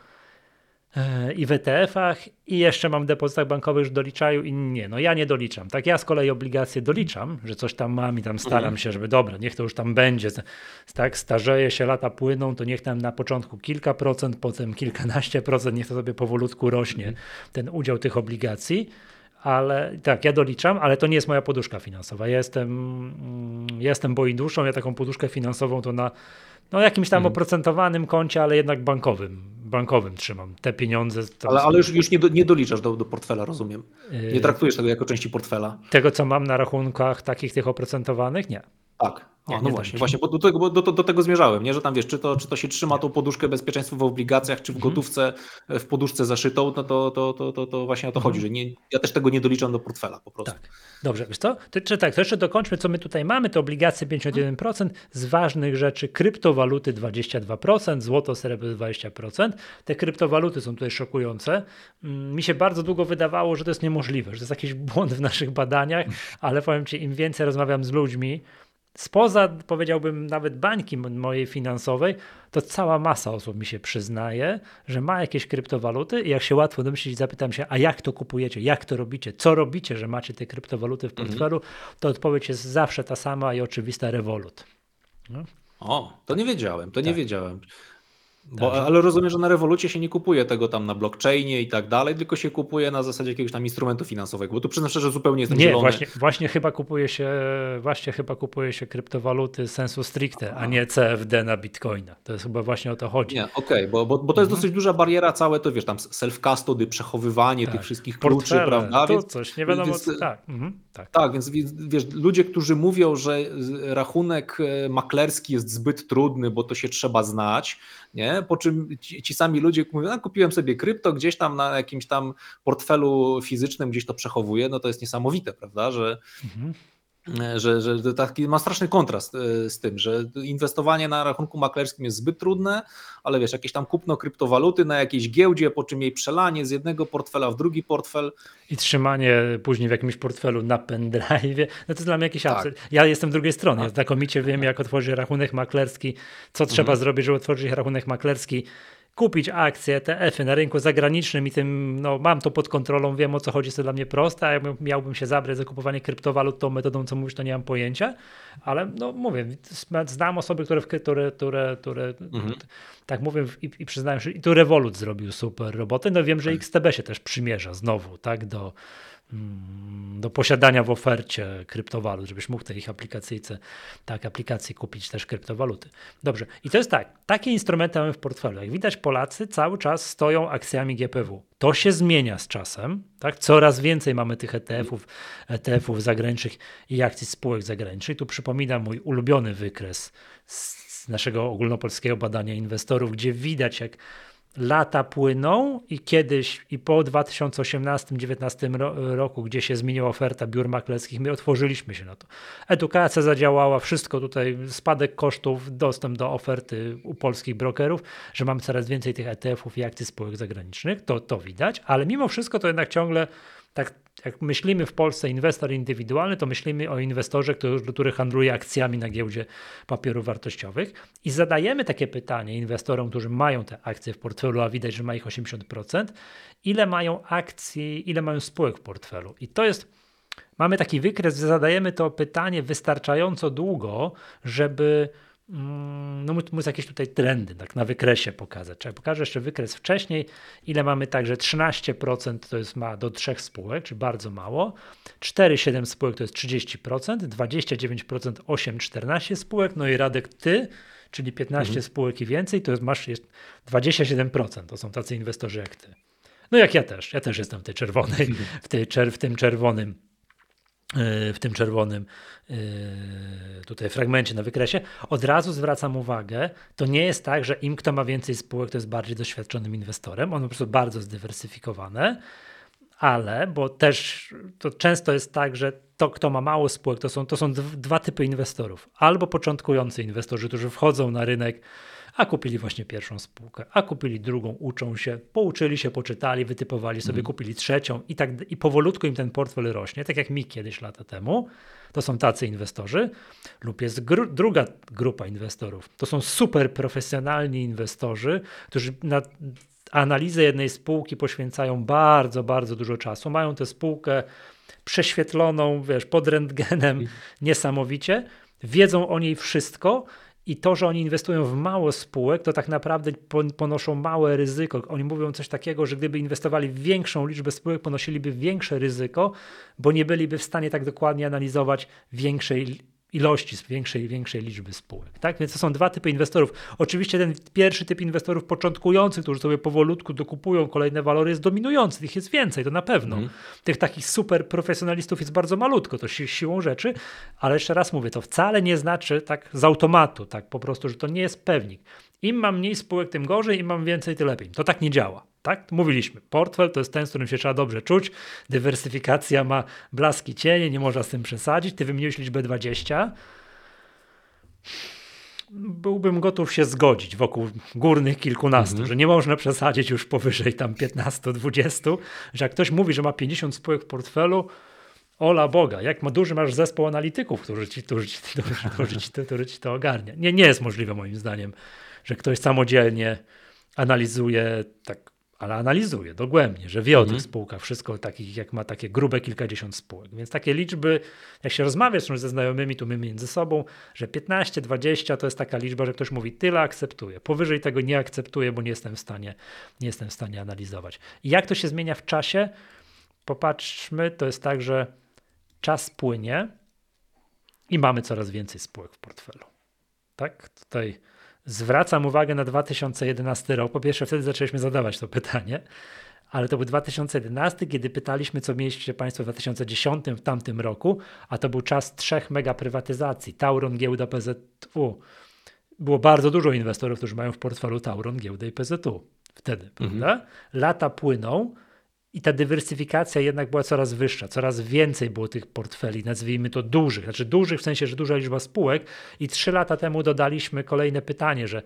i w ETF-ach i jeszcze mam w depozytach bankowych, że doliczają, inni nie. No ja nie doliczam. Tak, ja z kolei obligacje doliczam, że coś tam mam i tam staram się, żeby dobra, niech to już tam będzie. Tak, starzeje się, lata płyną, to niech tam na początku kilka procent, potem kilkanaście procent, niech to sobie powolutku rośnie ten udział tych obligacji. Ale tak, ja doliczam, ale to nie jest moja poduszka finansowa. Ja jestem boinduszą, ja taką poduszkę finansową to na jakimś tam oprocentowanym koncie, ale jednak bankowym trzymam te pieniądze. Ale już nie doliczasz do portfela, rozumiem. Nie traktujesz tego jako części portfela. Tego, co mam na rachunkach takich tych oprocentowanych? Nie. Tak. No właśnie, bo do tego zmierzałem, nie? Że tam wiesz, czy to się trzyma tą poduszkę bezpieczeństwa w obligacjach, czy w gotówce, w poduszce zaszytą, no to właśnie o to chodzi, że ja też tego nie doliczam do portfela po prostu. Tak. Dobrze, wiesz co? To jeszcze dokończmy, co my tutaj mamy. To obligacje 51%, z ważnych rzeczy kryptowaluty 22%, złoto, srebro 20%. Te kryptowaluty są tutaj szokujące. Mi się bardzo długo wydawało, że to jest niemożliwe, że to jest jakiś błąd w naszych badaniach, ale powiem Ci, im więcej rozmawiam z ludźmi, spoza, powiedziałbym, nawet bańki mojej finansowej, to cała masa osób mi się przyznaje, że ma jakieś kryptowaluty i jak się łatwo domyślić, zapytam się, a jak to kupujecie, jak to robicie, co robicie, że macie te kryptowaluty w portfelu, to odpowiedź jest zawsze ta sama i oczywista: Revolut. No. O, to nie wiedziałem. Ale rozumiem, że na Revolucie się nie kupuje tego tam na blockchainie i tak dalej, tylko się kupuje na zasadzie jakiegoś tam instrumentu finansowego, bo tu przyznam szczerze, że zupełnie jestem zielony. Nie, właśnie chyba kupuje się kryptowaluty sensu stricte, a nie CFD na Bitcoina. To jest chyba właśnie o to chodzi. Nie, okej, bo to jest dosyć duża bariera całe, to wiesz, tam self-custody, przechowywanie tych wszystkich kluczy, prawda? To coś, nie wiadomo, tak, więc wiesz, ludzie, którzy mówią, że rachunek maklerski jest zbyt trudny, bo to się trzeba znać, nie? Po czym ci sami ludzie mówią, kupiłem sobie krypto, gdzieś tam na jakimś tam portfelu fizycznym gdzieś to przechowuję, no to jest niesamowite, prawda, że taki ma straszny kontrast z tym, że inwestowanie na rachunku maklerskim jest zbyt trudne, ale wiesz, jakieś tam kupno kryptowaluty na jakiejś giełdzie, po czym jej przelanie z jednego portfela w drugi portfel. I trzymanie później w jakimś portfelu na pendrive, no to jest dla mnie jakiś absurd. Ja jestem z drugiej strony, ja znakomicie wiem, jak otworzyć rachunek maklerski, co trzeba zrobić, żeby otworzyć rachunek maklerski, kupić akcje, ETF-y na rynku zagranicznym i tym, mam to pod kontrolą, wiem, o co chodzi, jest to dla mnie proste, a jak miałbym się zabrać za kupowanie kryptowalut tą metodą, co mówisz, to nie mam pojęcia, ale mówię, znam osoby, które tak mówię i przyznają, że i tu Revolut zrobił super robotę, wiem, że XTB się też przymierza znowu, tak, do posiadania w ofercie kryptowalut, żebyś mógł tej ich aplikacji kupić też kryptowaluty. Dobrze. I to jest tak. Takie instrumenty mamy w portfelu. Jak widać, Polacy cały czas stoją akcjami GPW. To się zmienia z czasem. Tak? Coraz więcej mamy tych ETF-ów zagranicznych i akcji spółek zagranicznych. Tu przypominam mój ulubiony wykres z naszego ogólnopolskiego badania inwestorów, gdzie widać, jak lata płyną i kiedyś i po 2018-2019 roku, gdzie się zmieniła oferta biur maklerskich, my otworzyliśmy się na to. Edukacja zadziałała, wszystko tutaj, spadek kosztów, dostęp do oferty u polskich brokerów, że mamy coraz więcej tych ETF-ów i akcji spółek zagranicznych, to widać, ale mimo wszystko to jednak ciągle tak jak myślimy w Polsce inwestor indywidualny, to myślimy o inwestorze, który handluje akcjami na giełdzie papierów wartościowych i zadajemy takie pytanie inwestorom, którzy mają te akcje w portfelu, a widać, że ma ich 80%, ile mają akcji, ile mają spółek w portfelu. I to jest, mamy taki wykres, że zadajemy to pytanie wystarczająco długo, żeby móc jakieś tutaj trendy tak na wykresie pokazać. Czyli pokażę jeszcze wykres wcześniej, ile mamy także 13% to jest ma do 3 spółek, czyli bardzo mało, 4,7 spółek to jest 30%, 29% 8,14 spółek, no i Radek ty, czyli 15 spółek i więcej, to jest, masz 27%, to są tacy inwestorzy jak ty. No jak ja też jestem w tej czerwonej, w tym czerwonym tutaj fragmencie na wykresie. Od razu zwracam uwagę, to nie jest tak, że im kto ma więcej spółek, to jest bardziej doświadczonym inwestorem. One po prostu bardzo zdywersyfikowane, ale, bo też to często jest tak, że to, kto ma mało spółek, to są dwa typy inwestorów. Albo początkujący inwestorzy, którzy wchodzą na rynek, a kupili właśnie pierwszą spółkę, a kupili drugą, uczą się, pouczyli się, poczytali, wytypowali sobie, kupili trzecią i powolutku im ten portfel rośnie, tak jak mi kiedyś lata temu. To są tacy inwestorzy. Lub jest druga grupa inwestorów. To są super profesjonalni inwestorzy, którzy na analizę jednej spółki poświęcają bardzo, bardzo dużo czasu. Mają tę spółkę prześwietloną, pod rentgenem niesamowicie. Wiedzą o niej wszystko i to, że oni inwestują w mało spółek, to tak naprawdę ponoszą małe ryzyko. Oni mówią coś takiego, że gdyby inwestowali w większą liczbę spółek, ponosiliby większe ryzyko, bo nie byliby w stanie tak dokładnie analizować większej ilości, większej liczby spółek. Tak? Więc to są dwa typy inwestorów. Oczywiście ten pierwszy typ inwestorów początkujących, którzy sobie powolutku dokupują kolejne walory, jest dominujący. Tych jest więcej, to na pewno. Tych takich super profesjonalistów jest bardzo malutko, to siłą rzeczy, ale jeszcze raz mówię, to wcale nie znaczy tak z automatu, tak po prostu, że to nie jest pewnik. Im mam mniej spółek, tym gorzej, im mam więcej, tym lepiej. To tak nie działa. Tak? Mówiliśmy, portfel to jest ten, z którym się trzeba dobrze czuć, dywersyfikacja ma blaski cienie, nie można z tym przesadzić, ty wymieniłeś liczbę 20, byłbym gotów się zgodzić wokół górnych kilkunastu, że nie można przesadzić już powyżej tam 15-20, że jak ktoś mówi, że ma 50 spółek w portfelu, ola Boga, jak duży masz zespół analityków, którzy ci to ogarnia. Nie jest możliwe moim zdaniem, że ktoś samodzielnie analizuje ale analizuje dogłębnie, że wie o tych spółkach wszystko, takich jak ma takie grube kilkadziesiąt spółek. Więc takie liczby, jak się rozmawia ze znajomymi, tu my między sobą, że 15-20 to jest taka liczba, że ktoś mówi tyle akceptuje. Powyżej tego nie akceptuję, bo nie jestem w stanie analizować. I jak to się zmienia w czasie? Popatrzmy, to jest tak, że czas płynie i mamy coraz więcej spółek w portfelu. Tak? Tutaj zwracam uwagę na 2011 rok. Po pierwsze, wtedy zaczęliśmy zadawać to pytanie, ale to był 2011, kiedy pytaliśmy, co mieliście Państwo w 2010 w tamtym roku, a to był czas 3 mega prywatyzacji. Tauron, giełda, PZU. Było bardzo dużo inwestorów, którzy mają w portfelu Tauron, giełdę i PZU. Wtedy, prawda? Lata płyną i ta dywersyfikacja jednak była coraz wyższa, coraz więcej było tych portfeli, nazwijmy to dużych, znaczy dużych w sensie, że duża liczba spółek i 3 lata temu dodaliśmy kolejne pytanie, że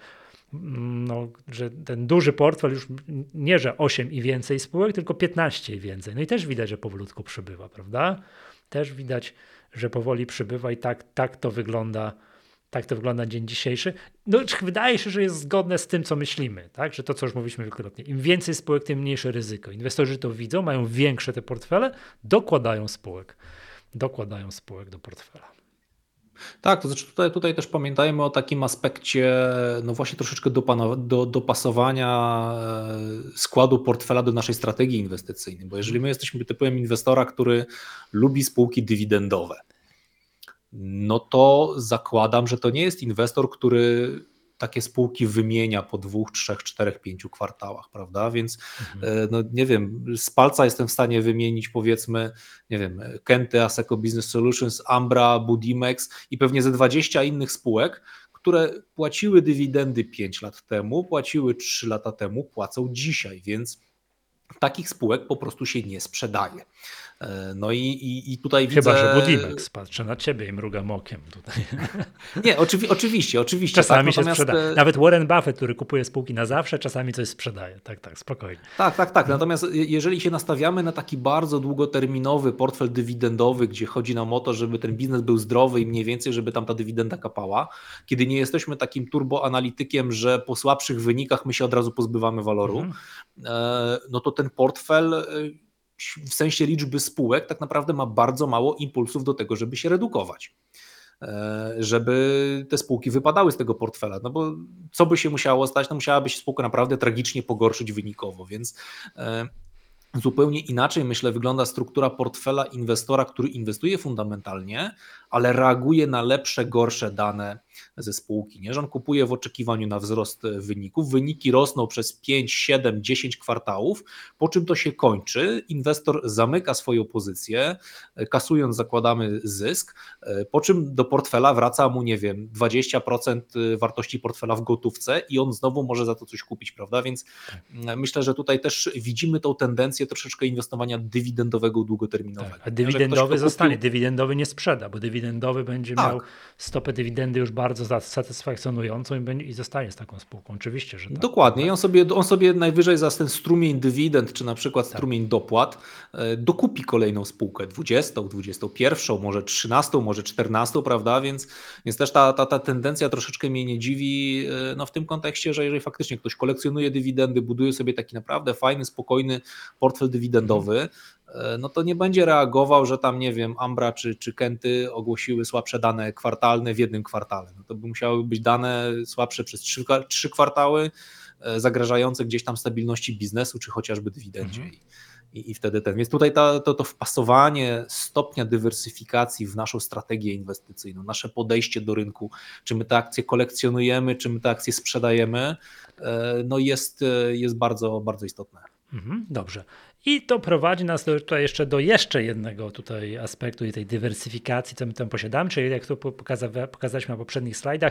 ten duży portfel już nie, że 8 i więcej spółek, tylko 15 i więcej. No i też widać, że powolutku przybywa, prawda? Też widać, że powoli przybywa i tak to wygląda. Tak to wygląda dzień dzisiejszy. No, wydaje się, że jest zgodne z tym, co myślimy, tak? Że to, co już mówiliśmy wielokrotnie. Im więcej spółek, tym mniejsze ryzyko. Inwestorzy to widzą, mają większe te portfele, dokładają spółek do portfela. Tak, to znaczy tutaj też pamiętajmy o takim aspekcie, no właśnie troszeczkę dopasowania składu portfela do naszej strategii inwestycyjnej, bo jeżeli my jesteśmy typem inwestora, który lubi spółki dywidendowe, no to zakładam, że to nie jest inwestor, który takie spółki wymienia po 2, 3, 4, 5 kwartałach, prawda? Więc no nie wiem, z palca jestem w stanie wymienić powiedzmy, nie wiem, Kenty, Asseco Business Solutions, Ambra, Budimex i pewnie ze 20 innych spółek, które płaciły dywidendy 5 lat temu, płaciły 3 lata temu, płacą dzisiaj, więc takich spółek po prostu się nie sprzedaje. No i tutaj Chyba, widzę... że Budimex patrzy na ciebie i mrugam okiem tutaj. Nie, oczywiście. Czasami się sprzedaje. Nawet Warren Buffett, który kupuje spółki na zawsze, czasami coś sprzedaje. Tak, spokojnie. Tak. Natomiast jeżeli się nastawiamy na taki bardzo długoterminowy portfel dywidendowy, gdzie chodzi nam o to, żeby ten biznes był zdrowy i mniej więcej, żeby tam ta dywidenda kapała, kiedy nie jesteśmy takim turboanalitykiem, że po słabszych wynikach my się od razu pozbywamy waloru, no to ten portfel w sensie liczby spółek tak naprawdę ma bardzo mało impulsów do tego, żeby się redukować, żeby te spółki wypadały z tego portfela, no bo co by się musiało stać, no musiałaby się spółka naprawdę tragicznie pogorszyć wynikowo, więc zupełnie inaczej, myślę, wygląda struktura portfela inwestora, który inwestuje fundamentalnie, ale reaguje na lepsze, gorsze dane ze spółki, nie? Że on kupuje w oczekiwaniu na wzrost wyników. Wyniki rosną przez 5, 7, 10 kwartałów, po czym to się kończy. Inwestor zamyka swoją pozycję, kasując, zakładamy, zysk, po czym do portfela wraca mu, nie wiem, 20% wartości portfela w gotówce i on znowu może za to coś kupić, prawda? Więc myślę, że tutaj też widzimy tą tendencję troszeczkę inwestowania dywidendowego, długoterminowego. Tak, a dywidendowy zostanie, dywidendowy nie sprzeda, bo dywidendowy będzie miał stopę dywidendy już bardzo satysfakcjonującą i zostanie z taką spółką. Oczywiście, że tak. Dokładnie. I on sobie najwyżej za ten strumień dywidend, czy na przykład strumień dopłat dokupi kolejną spółkę, 20, 21, może 13, może 14, prawda? Więc też ta tendencja troszeczkę mnie nie dziwi, no w tym kontekście, że jeżeli faktycznie ktoś kolekcjonuje dywidendy, buduje sobie taki naprawdę fajny, spokojny portfel dywidendowy, no to nie będzie reagował, że tam, nie wiem, Ambra czy Kenty ogłosiły słabsze dane kwartalne w jednym kwartale. No to by musiały być dane słabsze przez 3 kwartały, zagrażające gdzieś tam stabilności biznesu, czy chociażby dywidendzie. I wtedy Więc tutaj to wpasowanie stopnia dywersyfikacji w naszą strategię inwestycyjną, nasze podejście do rynku, czy my te akcje kolekcjonujemy, czy my te akcje sprzedajemy, no jest bardzo, bardzo istotne. Dobrze. I to prowadzi nas tutaj jeszcze do jednego tutaj aspektu i tej dywersyfikacji, co my tam posiadamy, czyli jak to pokazaliśmy na poprzednich slajdach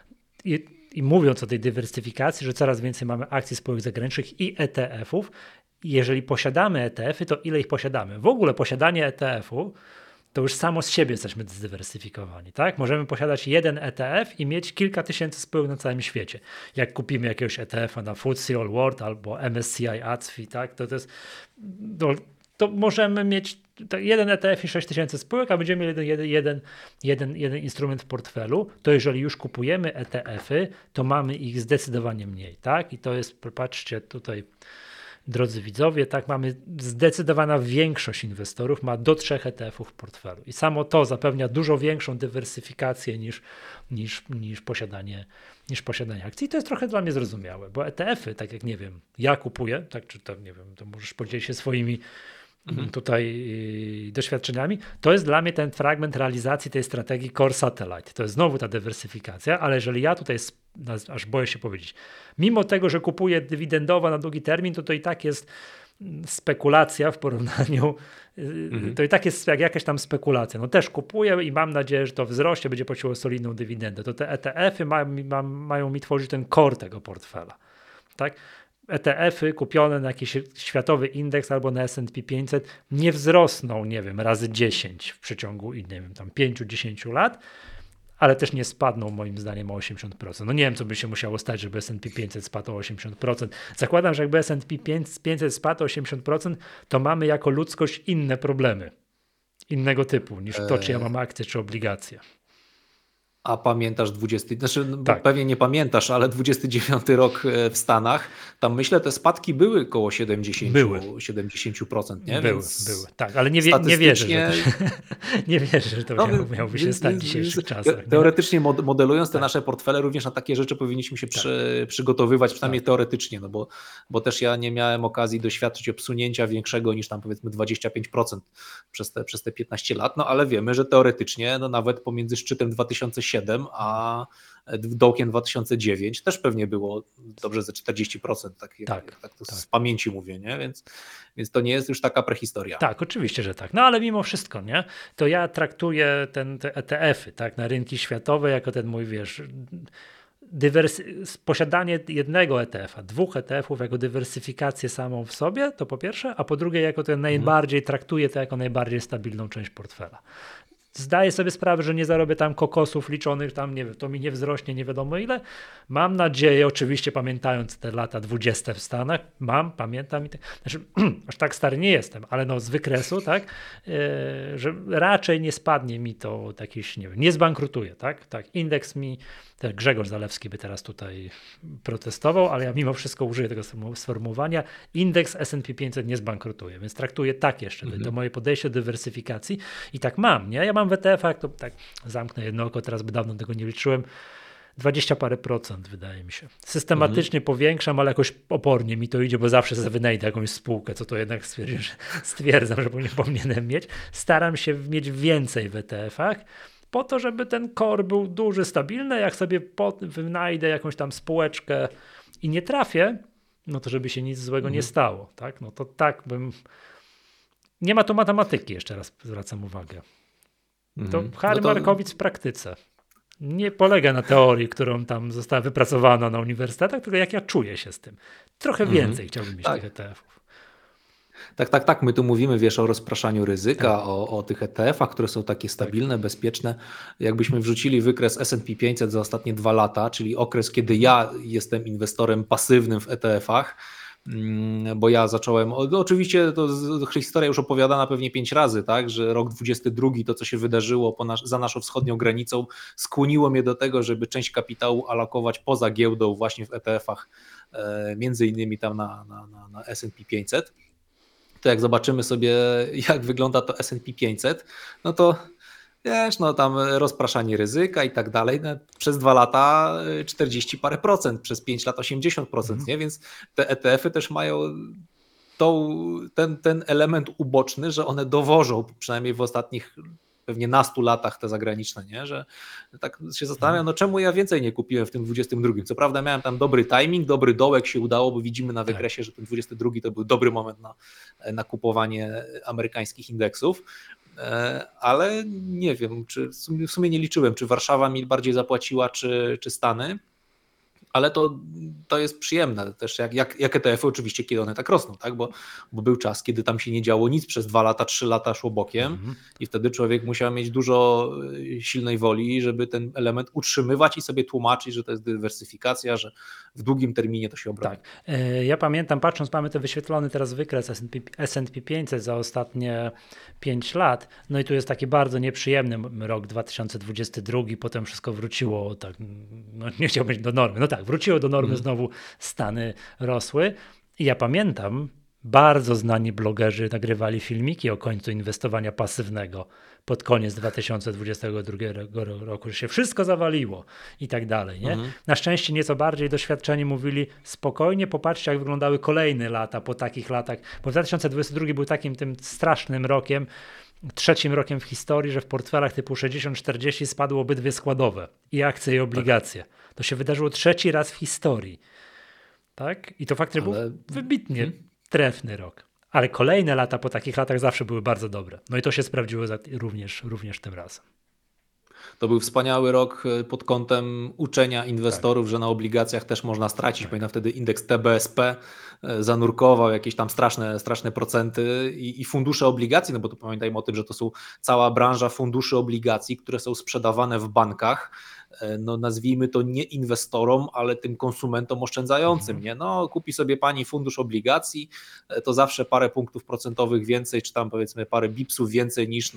i mówiąc o tej dywersyfikacji, że coraz więcej mamy akcji spółek zagranicznych i ETF-ów. Jeżeli posiadamy ETF-y, to ile ich posiadamy? W ogóle posiadanie ETF-u to już samo z siebie jesteśmy zdywersyfikowani, tak? Możemy posiadać jeden ETF i mieć kilka tysięcy spółek na całym świecie. Jak kupimy jakiegoś ETF-a na FTSE All World albo MSCI ACWI, tak? To możemy mieć jeden ETF i 6 tysięcy spółek, a będziemy mieli jeden instrument w portfelu. To jeżeli już kupujemy ETF-y, to mamy ich zdecydowanie mniej, tak? I to jest, patrzcie tutaj, drodzy widzowie, tak, mamy zdecydowana większość inwestorów ma do 3 ETF-ów w portfelu i samo to zapewnia dużo większą dywersyfikację niż posiadanie akcji. I to jest trochę dla mnie zrozumiałe, bo ETF-y, tak jak nie wiem, ja kupuję, tak czy tak nie wiem, to możesz podzielić się swoimi tutaj doświadczeniami, to jest dla mnie ten fragment realizacji tej strategii Core Satellite. To jest znowu ta dywersyfikacja, ale jeżeli ja tutaj, aż boję się powiedzieć, mimo tego, że kupuję dywidendowo na długi termin, to i tak jest spekulacja w porównaniu, to i tak jest jak jakaś tam spekulacja. No też kupuję i mam nadzieję, że to wzrośnie, będzie płaciło solidną dywidendę. To te ETF-y mają mi tworzyć ten core tego portfela. Tak? ETF-y kupione na jakiś światowy indeks albo na S&P 500 nie wzrosną, nie wiem, razy 10 w przeciągu, nie wiem, tam 5-10 lat, ale też nie spadną moim zdaniem o 80%. No nie wiem, co by się musiało stać, żeby S&P 500 spadł o 80%. Zakładam, że jakby S&P 500 spadł o 80%, to mamy jako ludzkość inne problemy, innego typu niż to, czy ja mam akcje, czy obligacje. A pamiętasz tak. Pewnie nie pamiętasz, ale 29 rok w Stanach, tam myślę te spadki były około 70%, nie? Były, tak, ale nie wierzę, nie wierzę, że to miałoby się stać w dzisiejszych czasach. Teoretycznie modelując te nasze portfele, również na takie rzeczy powinniśmy się przygotowywać, przynajmniej teoretycznie, no bo też ja nie miałem okazji doświadczyć obsunięcia większego niż tam powiedzmy 25% przez te 15 lat, no ale wiemy, że teoretycznie no nawet pomiędzy szczytem 2007 a dołkiem 2009 też pewnie było dobrze ze 40%, tak z pamięci mówię, nie? Więc to nie jest już taka prehistoria. Tak, oczywiście, że tak. No ale mimo wszystko, nie? To ja traktuję te ETF-y, tak, na rynki światowe jako ten mój, posiadanie jednego ETF-a, 2 ETF-ów jako dywersyfikację samą w sobie, to po pierwsze, a po drugie jako ten traktuję to jako najbardziej stabilną część portfela. Zdaję sobie sprawę, że nie zarobię tam kokosów liczonych, tam nie wiem, to mi nie wzrośnie nie wiadomo ile. Mam nadzieję, oczywiście pamiętając te lata 20 w Stanach, pamiętam, znaczy aż tak stary nie jestem, ale no z wykresu, tak, że raczej nie spadnie mi to jakiś, nie wiem, nie zbankrutuje, tak, indeks mi, Grzegorz Zalewski by teraz tutaj protestował, ale ja mimo wszystko użyję tego sformułowania, indeks S&P 500 nie zbankrutuje, więc traktuję tak jeszcze, to moje podejście do dywersyfikacji i tak mam, nie? Ja mam w ETF-ach, to tak zamknę jedno oko, teraz by dawno tego nie liczyłem, 20 parę procent wydaje mi się. Systematycznie powiększam, ale jakoś opornie mi to idzie, bo zawsze wynajdę jakąś spółkę, co to jednak stwierdzam, że nie powinienem mieć. Staram się mieć więcej w ETF-ach, po to, żeby ten core był duży, stabilny, jak sobie wynajdę jakąś tam spółeczkę i nie trafię, no to żeby się nic złego nie stało, tak? No to tak bym... Nie ma tu matematyki, jeszcze raz zwracam uwagę. To Harry Markowicz w praktyce nie polega na teorii, którą tam została wypracowana na uniwersytetach, tylko jak ja czuję się z tym. Trochę więcej chciałbym mieć tych ETF-ów. Tak. My tu mówimy, wiesz, o rozpraszaniu ryzyka, o tych ETF-ach, które są takie stabilne, bezpieczne. Jakbyśmy wrzucili wykres S&P 500 za ostatnie 2 lata, czyli okres, kiedy ja jestem inwestorem pasywnym w ETF-ach, bo ja zacząłem, oczywiście to historia już opowiadana pewnie 5 razy, tak, że rok 22, to co się wydarzyło za naszą wschodnią granicą, skłoniło mnie do tego, żeby część kapitału alokować poza giełdą właśnie w ETF-ach, między innymi tam na S&P 500. To jak zobaczymy sobie, jak wygląda to S&P 500, no to wiesz, no tam rozpraszanie ryzyka i tak dalej. No, przez 2 lata 40 parę procent, przez 5 lat 80%, nie? Więc te ETF-y też mają ten element uboczny, że one dowożą, przynajmniej w ostatnich pewnie nastu latach te zagraniczne, nie? Że tak się zastanawiam, no czemu ja więcej nie kupiłem w tym 22. Co prawda miałem tam dobry timing, dobry dołek się udało, bo widzimy na wykresie, że ten 22 to był dobry moment na kupowanie amerykańskich indeksów, ale nie wiem, czy w sumie nie liczyłem, czy Warszawa mi bardziej zapłaciła, czy Stany. Ale to jest przyjemne też, jak ETF-y oczywiście, kiedy one tak rosną, tak? Bo był czas, kiedy tam się nie działo nic, przez 2 lata, 3 lata szło bokiem i wtedy człowiek musiał mieć dużo silnej woli, żeby ten element utrzymywać i sobie tłumaczyć, że to jest dywersyfikacja, że w długim terminie to się obroni. Tak. Ja pamiętam, patrząc, mamy ten wyświetlony teraz wykres S&P 500 za ostatnie 5 lat, no i tu jest taki bardzo nieprzyjemny rok 2022, potem wszystko wróciło, tak, no nie chciałbym być do normy, no tak, wróciło do normy, znowu Stany rosły i ja pamiętam, bardzo znani blogerzy nagrywali filmiki o końcu inwestowania pasywnego pod koniec 2022 roku, że się wszystko zawaliło i tak dalej. Nie? Na szczęście nieco bardziej doświadczeni mówili spokojnie, popatrzcie jak wyglądały kolejne lata po takich latach, bo 2022 był takim tym strasznym rokiem, 3. rokiem w historii, że w portfelach typu 60-40 spadły obydwie składowe i akcje i obligacje. Tak. To się wydarzyło 3. raz w historii. Tak? I to faktycznie był wybitnie trefny rok. Ale kolejne lata po takich latach zawsze były bardzo dobre. No i to się sprawdziło również tym razem. To był wspaniały rok pod kątem uczenia inwestorów, że na obligacjach też można stracić. Pamiętam wtedy indeks TBSP zanurkował jakieś tam straszne procenty i fundusze obligacji, no bo to pamiętajmy o tym, że to są cała branża funduszy obligacji, które są sprzedawane w bankach, no nazwijmy to nie inwestorom, ale tym konsumentom oszczędzającym, nie? No kupi sobie pani fundusz obligacji, to zawsze parę punktów procentowych więcej, czy tam powiedzmy parę bipsów więcej niż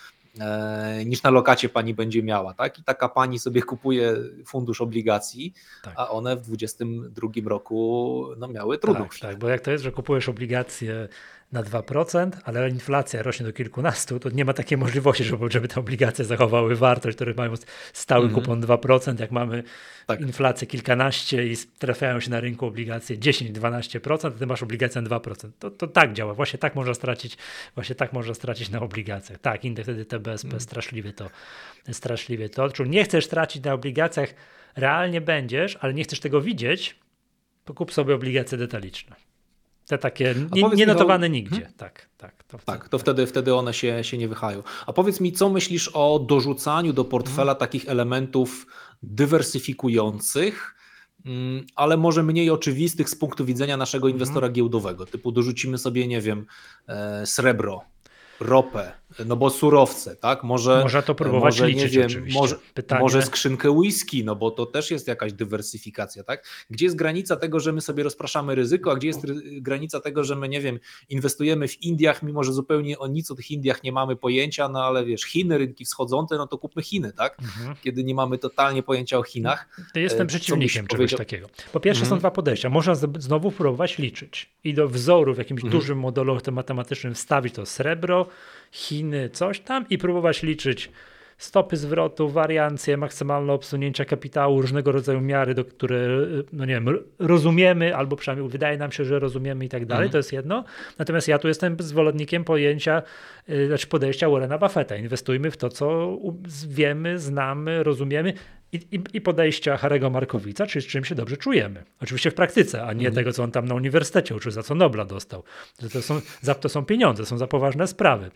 na lokacie pani będzie miała, tak? I taka pani sobie kupuje fundusz obligacji, a one w 2022 roku no, miały trudną chwilę. Tak, bo jak to jest, że kupujesz obligacje na 2%, ale inflacja rośnie do kilkunastu, to nie ma takiej możliwości, żeby te obligacje zachowały wartość, które mają stały kupon 2%, jak mamy inflację kilkanaście i trafiają się na rynku obligacje 10-12%, ty masz obligację na 2%. To tak działa, właśnie tak można stracić na obligacjach. Tak, indeks wtedy TBSP straszliwie to odczuł. Nie chcesz stracić na obligacjach, realnie będziesz, ale nie chcesz tego widzieć, to kup sobie obligacje detaliczne. Te takie nienotowane nigdzie. To wtedy one się nie wychają. A powiedz mi, co myślisz o dorzucaniu do portfela takich elementów dywersyfikujących, ale może mniej oczywistych z punktu widzenia naszego inwestora giełdowego. Typu dorzucimy sobie, nie wiem, srebro, ropę, no bo surowce, tak? Można to próbować liczyć, nie wiem, oczywiście. Może skrzynkę whisky, no bo to też jest jakaś dywersyfikacja, tak? Gdzie jest granica tego, że my sobie rozpraszamy ryzyko, a gdzie jest granica tego, że my, nie wiem, inwestujemy w Indiach, mimo że zupełnie o nic o tych Indiach nie mamy pojęcia, no ale wiesz, Chiny, rynki wschodzące, no to kupmy Chiny, tak? Kiedy nie mamy totalnie pojęcia o Chinach. To jestem przeciwnikiem czegoś takiego. Po pierwsze są dwa podejścia. Można znowu próbować liczyć i do wzoru w jakimś dużym modelu matematycznym wstawić to srebro, Chiny, coś tam i próbować liczyć stopy zwrotu, wariancje, maksymalne obsunięcia kapitału, różnego rodzaju miary, które no nie wiem, rozumiemy, albo przynajmniej wydaje nam się, że rozumiemy i tak dalej, to jest jedno. Natomiast ja tu jestem zwolennikiem podejścia Warrena Buffetta. Inwestujmy w to, co wiemy, znamy, rozumiemy, i podejścia Harry'ego Markowica, czyli z czym się dobrze czujemy. Oczywiście w praktyce, a nie tego, co on tam na uniwersytecie uczył, za co Nobla dostał. To są pieniądze, są za poważne sprawy.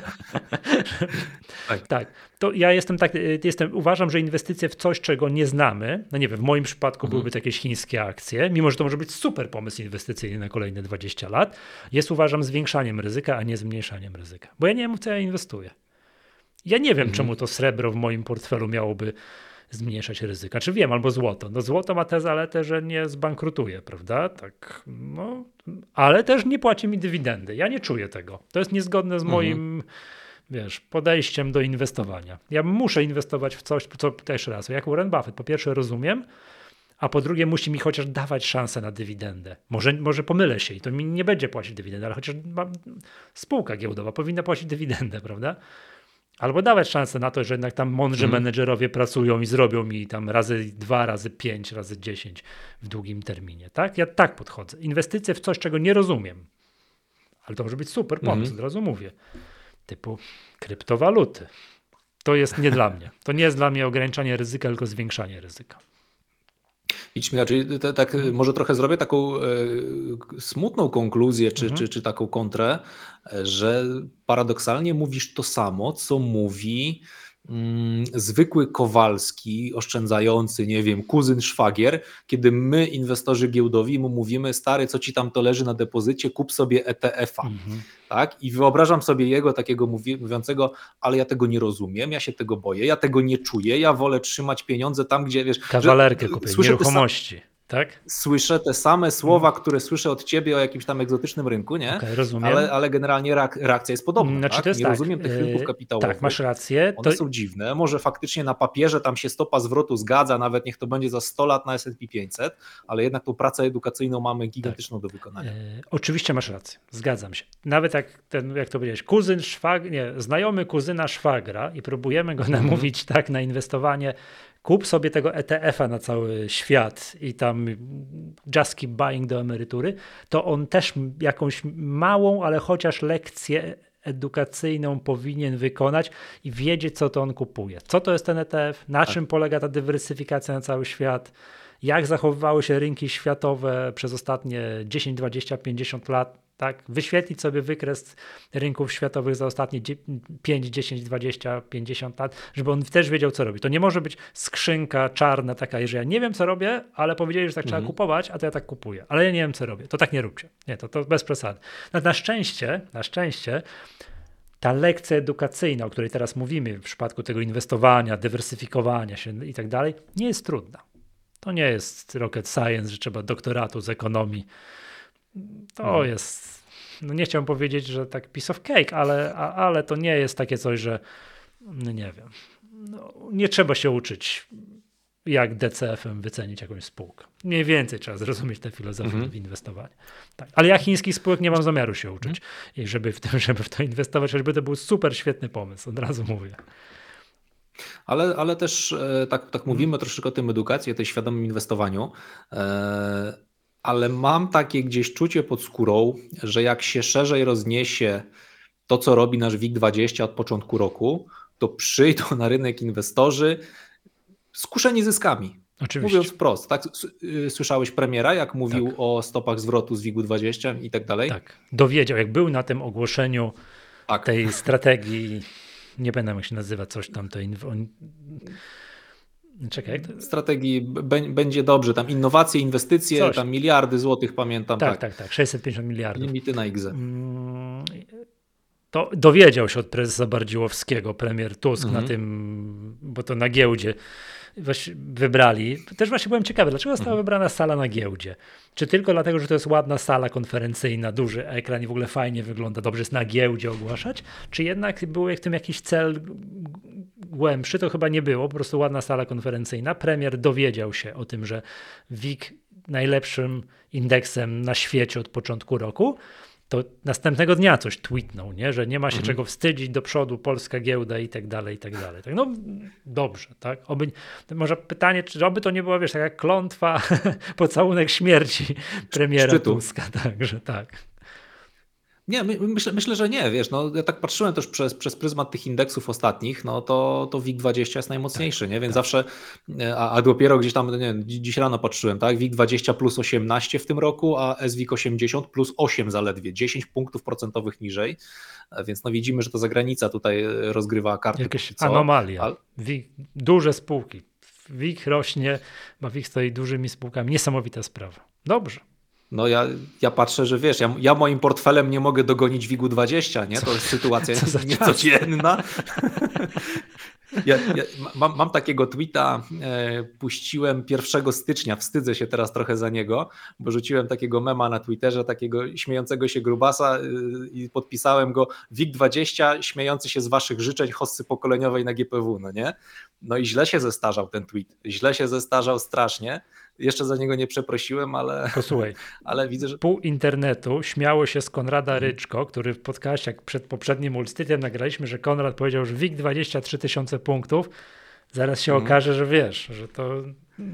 Tak. To ja uważam, że inwestycje w coś, czego nie znamy, no nie wiem, w moim przypadku byłyby to jakieś chińskie akcje, mimo że to może być super pomysł inwestycyjny na kolejne 20 lat, jest uważam zwiększaniem ryzyka, a nie zmniejszaniem ryzyka. Bo ja nie wiem, w co ja inwestuję. Ja nie wiem, czemu to srebro w moim portfelu miałoby zmniejszać ryzyka. Czy wiem, albo złoto. No złoto ma tę zaletę, że nie zbankrutuje, prawda? Tak, no, ale też nie płaci mi dywidendy. Ja nie czuję tego. To jest niezgodne z moim, podejściem do inwestowania. Ja muszę inwestować w coś, co też raz, jak Warren Buffett, po pierwsze rozumiem, a po drugie musi mi chociaż dawać szansę na dywidendę. Może pomylę się i to mi nie będzie płacić dywidendy, ale chociaż spółka giełdowa powinna płacić dywidendę, prawda? Albo dawać szansę na to, że jednak tam mądrzy menedżerowie pracują i zrobią mi tam razy 2, razy 5, razy 10 w długim terminie. Tak? Ja tak podchodzę. Inwestycje w coś, czego nie rozumiem. Ale to może być super pomysł, od razu mówię. Typu kryptowaluty. To jest nie dla mnie. To nie jest dla mnie ograniczanie ryzyka, tylko zwiększanie ryzyka. Idź Michał, czyli tak może trochę zrobię taką smutną konkluzję, czy taką kontrę, że paradoksalnie mówisz to samo, co mówi zwykły Kowalski, oszczędzający, nie wiem, kuzyn, szwagier, kiedy my, inwestorzy giełdowi, mu mówimy: stary, co ci tam to leży na depozycie, kup sobie ETF-a. Tak? I wyobrażam sobie jego takiego mówiącego: ale ja tego nie rozumiem, ja się tego boję, ja tego nie czuję, ja wolę trzymać pieniądze tam, gdzie wiesz... Kawalerkę kupię, nieruchomości. Tak? Słyszę te same słowa, które słyszę od ciebie o jakimś tam egzotycznym rynku, nie? Okay, rozumiem. Ale generalnie reakcja jest podobna. Znaczy, tak? Nie rozumiem tych rynków kapitałowych. Tak, masz rację. One są dziwne. Może faktycznie na papierze tam się stopa zwrotu zgadza, nawet niech to będzie za 100 lat na S&P 500, ale jednak tą pracę edukacyjną mamy gigantyczną do wykonania. Oczywiście masz rację, zgadzam się. Nawet jak to powiedziałeś, znajomy kuzyna szwagra i próbujemy go namówić tak na inwestowanie, kup sobie tego ETF-a na cały świat i tam just keep buying do emerytury, to on też jakąś małą, ale chociaż lekcję edukacyjną powinien wykonać i wiedzieć, co to on kupuje. Co to jest ten ETF, na czym polega ta dywersyfikacja na cały świat, jak zachowywały się rynki światowe przez ostatnie 10, 20, 50 lat. Tak, wyświetlić sobie wykres rynków światowych za ostatnie 5, 10, 20, 50 lat, żeby on też wiedział, co robi. To nie może być skrzynka czarna taka, że ja nie wiem, co robię, ale powiedzieli, że tak trzeba kupować, a to ja tak kupuję. Ale ja nie wiem, co robię. To tak nie róbcie. Nie, to bez przesady. Na szczęście ta lekcja edukacyjna, o której teraz mówimy w przypadku tego inwestowania, dywersyfikowania się i tak dalej, nie jest trudna. To nie jest rocket science, że trzeba doktoratu z ekonomii. To jest, nie chciałem powiedzieć, że tak piece of cake, ale to nie jest takie coś, że nie wiem, nie trzeba się uczyć, jak DCF-em wycenić jakąś spółkę. Mniej więcej trzeba zrozumieć tę filozofię w inwestowaniu. Tak. Ale ja chińskich spółek nie mam zamiaru się uczyć, i żeby w to inwestować, choćby to był super świetny pomysł, od razu mówię. Ale też tak mówimy troszeczkę o tym edukacji, o tej świadomym inwestowaniu, ale mam takie gdzieś czucie pod skórą, że jak się szerzej rozniesie to, co robi nasz WIG20 od początku roku, to przyjdą na rynek inwestorzy skuszeni zyskami. Oczywiście. Mówiąc wprost, tak? Słyszałeś premiera, jak mówił o stopach zwrotu z WIG-20 i tak dalej? Tak, dowiedział, jak był na tym ogłoszeniu tej strategii, nie pamiętam jak się nazywa, coś tam, Czekaj, jak to... strategii będzie dobrze, tam innowacje, inwestycje, tam miliardy złotych, pamiętam. Tak, 650 miliardów. Limity na IGZE. To dowiedział się od prezesa Bardziłowskiego, premier Tusk na tym, bo to na giełdzie wybrali. Też właśnie byłem ciekawy, dlaczego została wybrana sala na giełdzie? Czy tylko dlatego, że to jest ładna sala konferencyjna, duży ekran i w ogóle fajnie wygląda, dobrze jest na giełdzie ogłaszać? Czy jednak był w tym jakiś cel głębszy? To chyba nie było, po prostu ładna sala konferencyjna. Premier dowiedział się o tym, że WIG najlepszym indeksem na świecie od początku roku. to następnego dnia coś tweetnął, nie? Że nie ma się czego wstydzić do przodu, polska giełda i tak dalej, i tak dalej. Tak, no dobrze, tak? Może pytanie, czy oby to nie była, wiesz, taka klątwa, pocałunek śmierci premiera Szczytu. Tuska, także tak. Nie, myślę, że nie, wiesz, no ja tak patrzyłem też przez pryzmat tych indeksów ostatnich, no to WIG20 jest najmocniejszy, nie, więc zawsze, a dopiero gdzieś tam, nie wiem, dziś rano patrzyłem, tak, WIG20 plus 18 w tym roku, a SWIG 80 plus 8 zaledwie, 10 punktów procentowych niżej, więc no widzimy, że to zagranica tutaj rozgrywa karty. Jakaś anomalia, duże spółki, WIG rośnie, bo WIG stoi dużymi spółkami, niesamowita sprawa, dobrze. No ja patrzę, że wiesz, ja moim portfelem nie mogę dogonić WIG-20, nie? To jest sytuacja niecodzienna. Mam takiego tweeta, puściłem 1 stycznia, wstydzę się teraz trochę za niego, bo rzuciłem takiego mema na Twitterze, takiego śmiejącego się grubasa i podpisałem go WIG-20 śmiejący się z waszych życzeń hossy pokoleniowej na GPW, no nie? No i źle się zestarzał ten tweet, źle się zestarzał strasznie. Jeszcze za niego nie przeprosiłem, ale, posłuchaj, ale widzę, że... Pół internetu śmiało się z Konrada Ryczko, który w podcaście, jak przed poprzednim Wallstreetem nagraliśmy, że Konrad powiedział, że WIG 23 000 punktów. Zaraz się okaże, że wiesz, że to...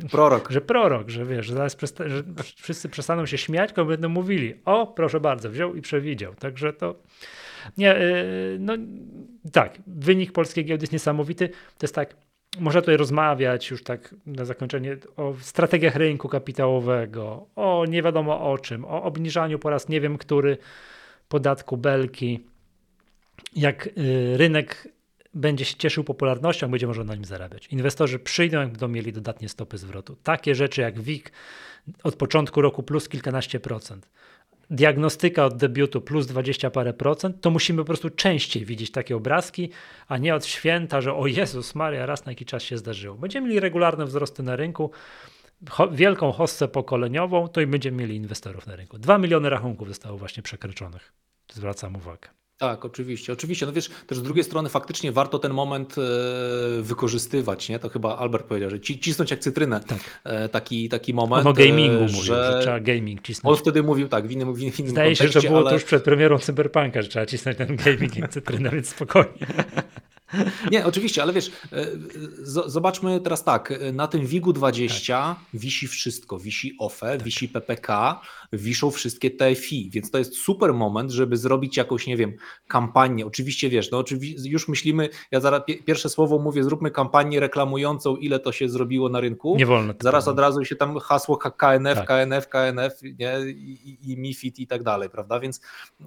Prorok, że wiesz, że zaraz że wszyscy przestaną się śmiać, tylko będą mówili, o proszę bardzo, wziął i przewidział. Także to... Nie, no tak, wynik polskiej giełdy jest niesamowity. To jest tak, można tutaj rozmawiać już tak na zakończenie o strategiach rynku kapitałowego, o nie wiadomo o czym, o obniżaniu po raz nie wiem który podatku Belki. Jak rynek będzie się cieszył popularnością, będzie można na nim zarabiać. Inwestorzy przyjdą, jak będą mieli dodatnie stopy zwrotu. Takie rzeczy jak WIG od początku roku plus kilkanaście procent. Diagnostyka od debiutu plus 20 parę procent, to musimy po prostu częściej widzieć takie obrazki, a nie od święta, że o Jezus Maria, raz na jakiś czas się zdarzyło. Będziemy mieli regularne wzrosty na rynku, wielką hossę pokoleniową, to i będziemy mieli inwestorów na rynku. 2 miliony rachunków zostało właśnie przekroczonych. Zwracam uwagę. Tak, oczywiście. No wiesz, też z drugiej strony faktycznie warto ten moment wykorzystywać, nie? To chyba Albert powiedział, że cisnąć jak cytrynę. Tak. Taki moment. On o gamingu mówił, że trzeba gaming cisnąć. On wtedy mówił tak, w innym Zdaje się, kontekście, że było tuż przed premierą Cyberpunka, że trzeba cisnąć ten gaming jak cytrynę, więc spokojnie. Nie, oczywiście, ale wiesz, zobaczmy teraz tak, na tym WIG-20 wisi wszystko, wisi OFE, wisi PPK, wiszą wszystkie TFI, więc to jest super moment, żeby zrobić jakąś, nie wiem, kampanię. Oczywiście wiesz, no oczywiście już myślimy, ja zaraz pierwsze słowo mówię, zróbmy kampanię reklamującą, ile to się zrobiło na rynku. Nie wolno. Zaraz od razu się tam hasło KNF, tak. KNF, nie? I MiFID i tak dalej, prawda? Więc,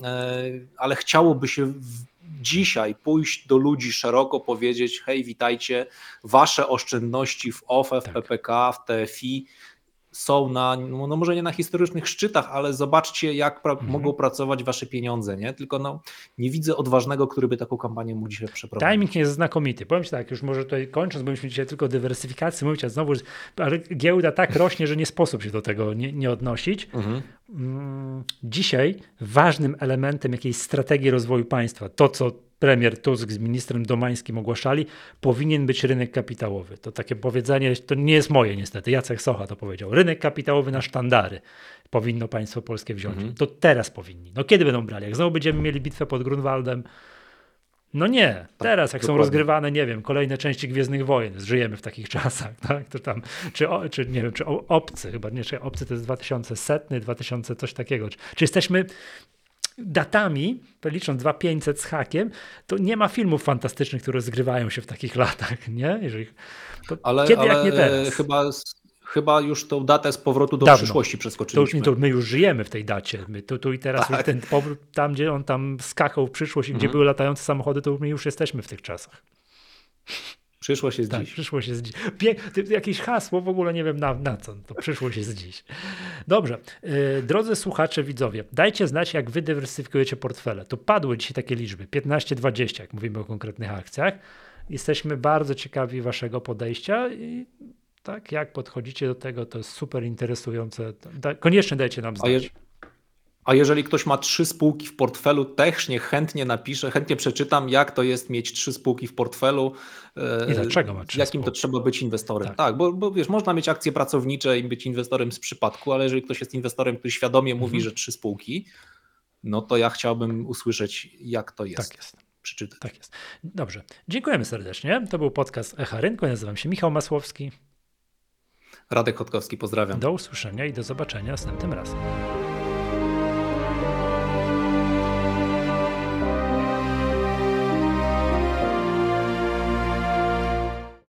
ale chciałoby się dzisiaj pójść do ludzi szeroko, powiedzieć, hej, witajcie, wasze oszczędności w OFE, w PPK, w TFI są na, no może nie na historycznych szczytach, ale zobaczcie, jak mogą pracować wasze pieniądze, nie? Tylko nie widzę odważnego, który by taką kampanię mógł dzisiaj przeprowadzić. Timing jest znakomity. Powiem ci tak, już może tutaj kończąc, bo myśmy dzisiaj tylko o dywersyfikacji mówić, a znowu, ale giełda tak rośnie, że nie sposób się do tego nie odnosić. Dzisiaj ważnym elementem jakiejś strategii rozwoju państwa, to co premier Tusk z ministrem Domańskim ogłaszali, powinien być rynek kapitałowy. To takie powiedzenie, to nie jest moje niestety, Jacek Socha to powiedział. Rynek kapitałowy na sztandary powinno państwo polskie wziąć. To teraz powinni. No kiedy będą brali? Jak znowu będziemy mieli bitwę pod Grunwaldem? No nie, teraz jak są rozgrywane, nie wiem, kolejne części Gwiezdnych Wojen, żyjemy w takich czasach, tak? To tam, czy nie wiem, czy Obcy, chyba nie, czy Obcy to jest 2100, 2000, coś takiego. Czy jesteśmy datami, licząc 2500 z hakiem, to nie ma filmów fantastycznych, które zgrywają się w takich latach, nie? Kiedy jak nie teraz? Chyba już tą datę z powrotu do przyszłości przeskoczyliśmy. My już żyjemy w tej dacie. My tu i teraz już ten powrót tam, gdzie on tam skakał w przyszłość i gdzie były latające samochody, to my już jesteśmy w tych czasach. Przyszłość jest dziś. Przyszłość jest dziś. Jakieś hasło, w ogóle nie wiem na co. To przyszłość jest dziś. Dobrze. Drodzy słuchacze, widzowie, dajcie znać, jak wy dywersyfikujecie portfele. To padły dzisiaj takie liczby. 15-20, jak mówimy o konkretnych akcjach. Jesteśmy bardzo ciekawi waszego podejścia i tak, jak podchodzicie do tego, to jest super interesujące. Koniecznie dajcie nam znać. A jeżeli ktoś ma 3 spółki w portfelu, też niech chętnie napisze, chętnie przeczytam, jak to jest mieć 3 spółki w portfelu. I dlaczego ma 3 jakim spółki? To trzeba być inwestorem. Tak, bo wiesz, można mieć akcje pracownicze i być inwestorem z przypadku, ale jeżeli ktoś jest inwestorem, który świadomie mówi, że 3 spółki, no to ja chciałbym usłyszeć, jak to jest. Tak jest. Przeczytać. Tak jest. Dobrze. Dziękujemy serdecznie. To był podcast Echa Rynku. Ja nazywam się Michał Masłowski. Radek Chodkowski, pozdrawiam. Do usłyszenia i do zobaczenia następnym razem.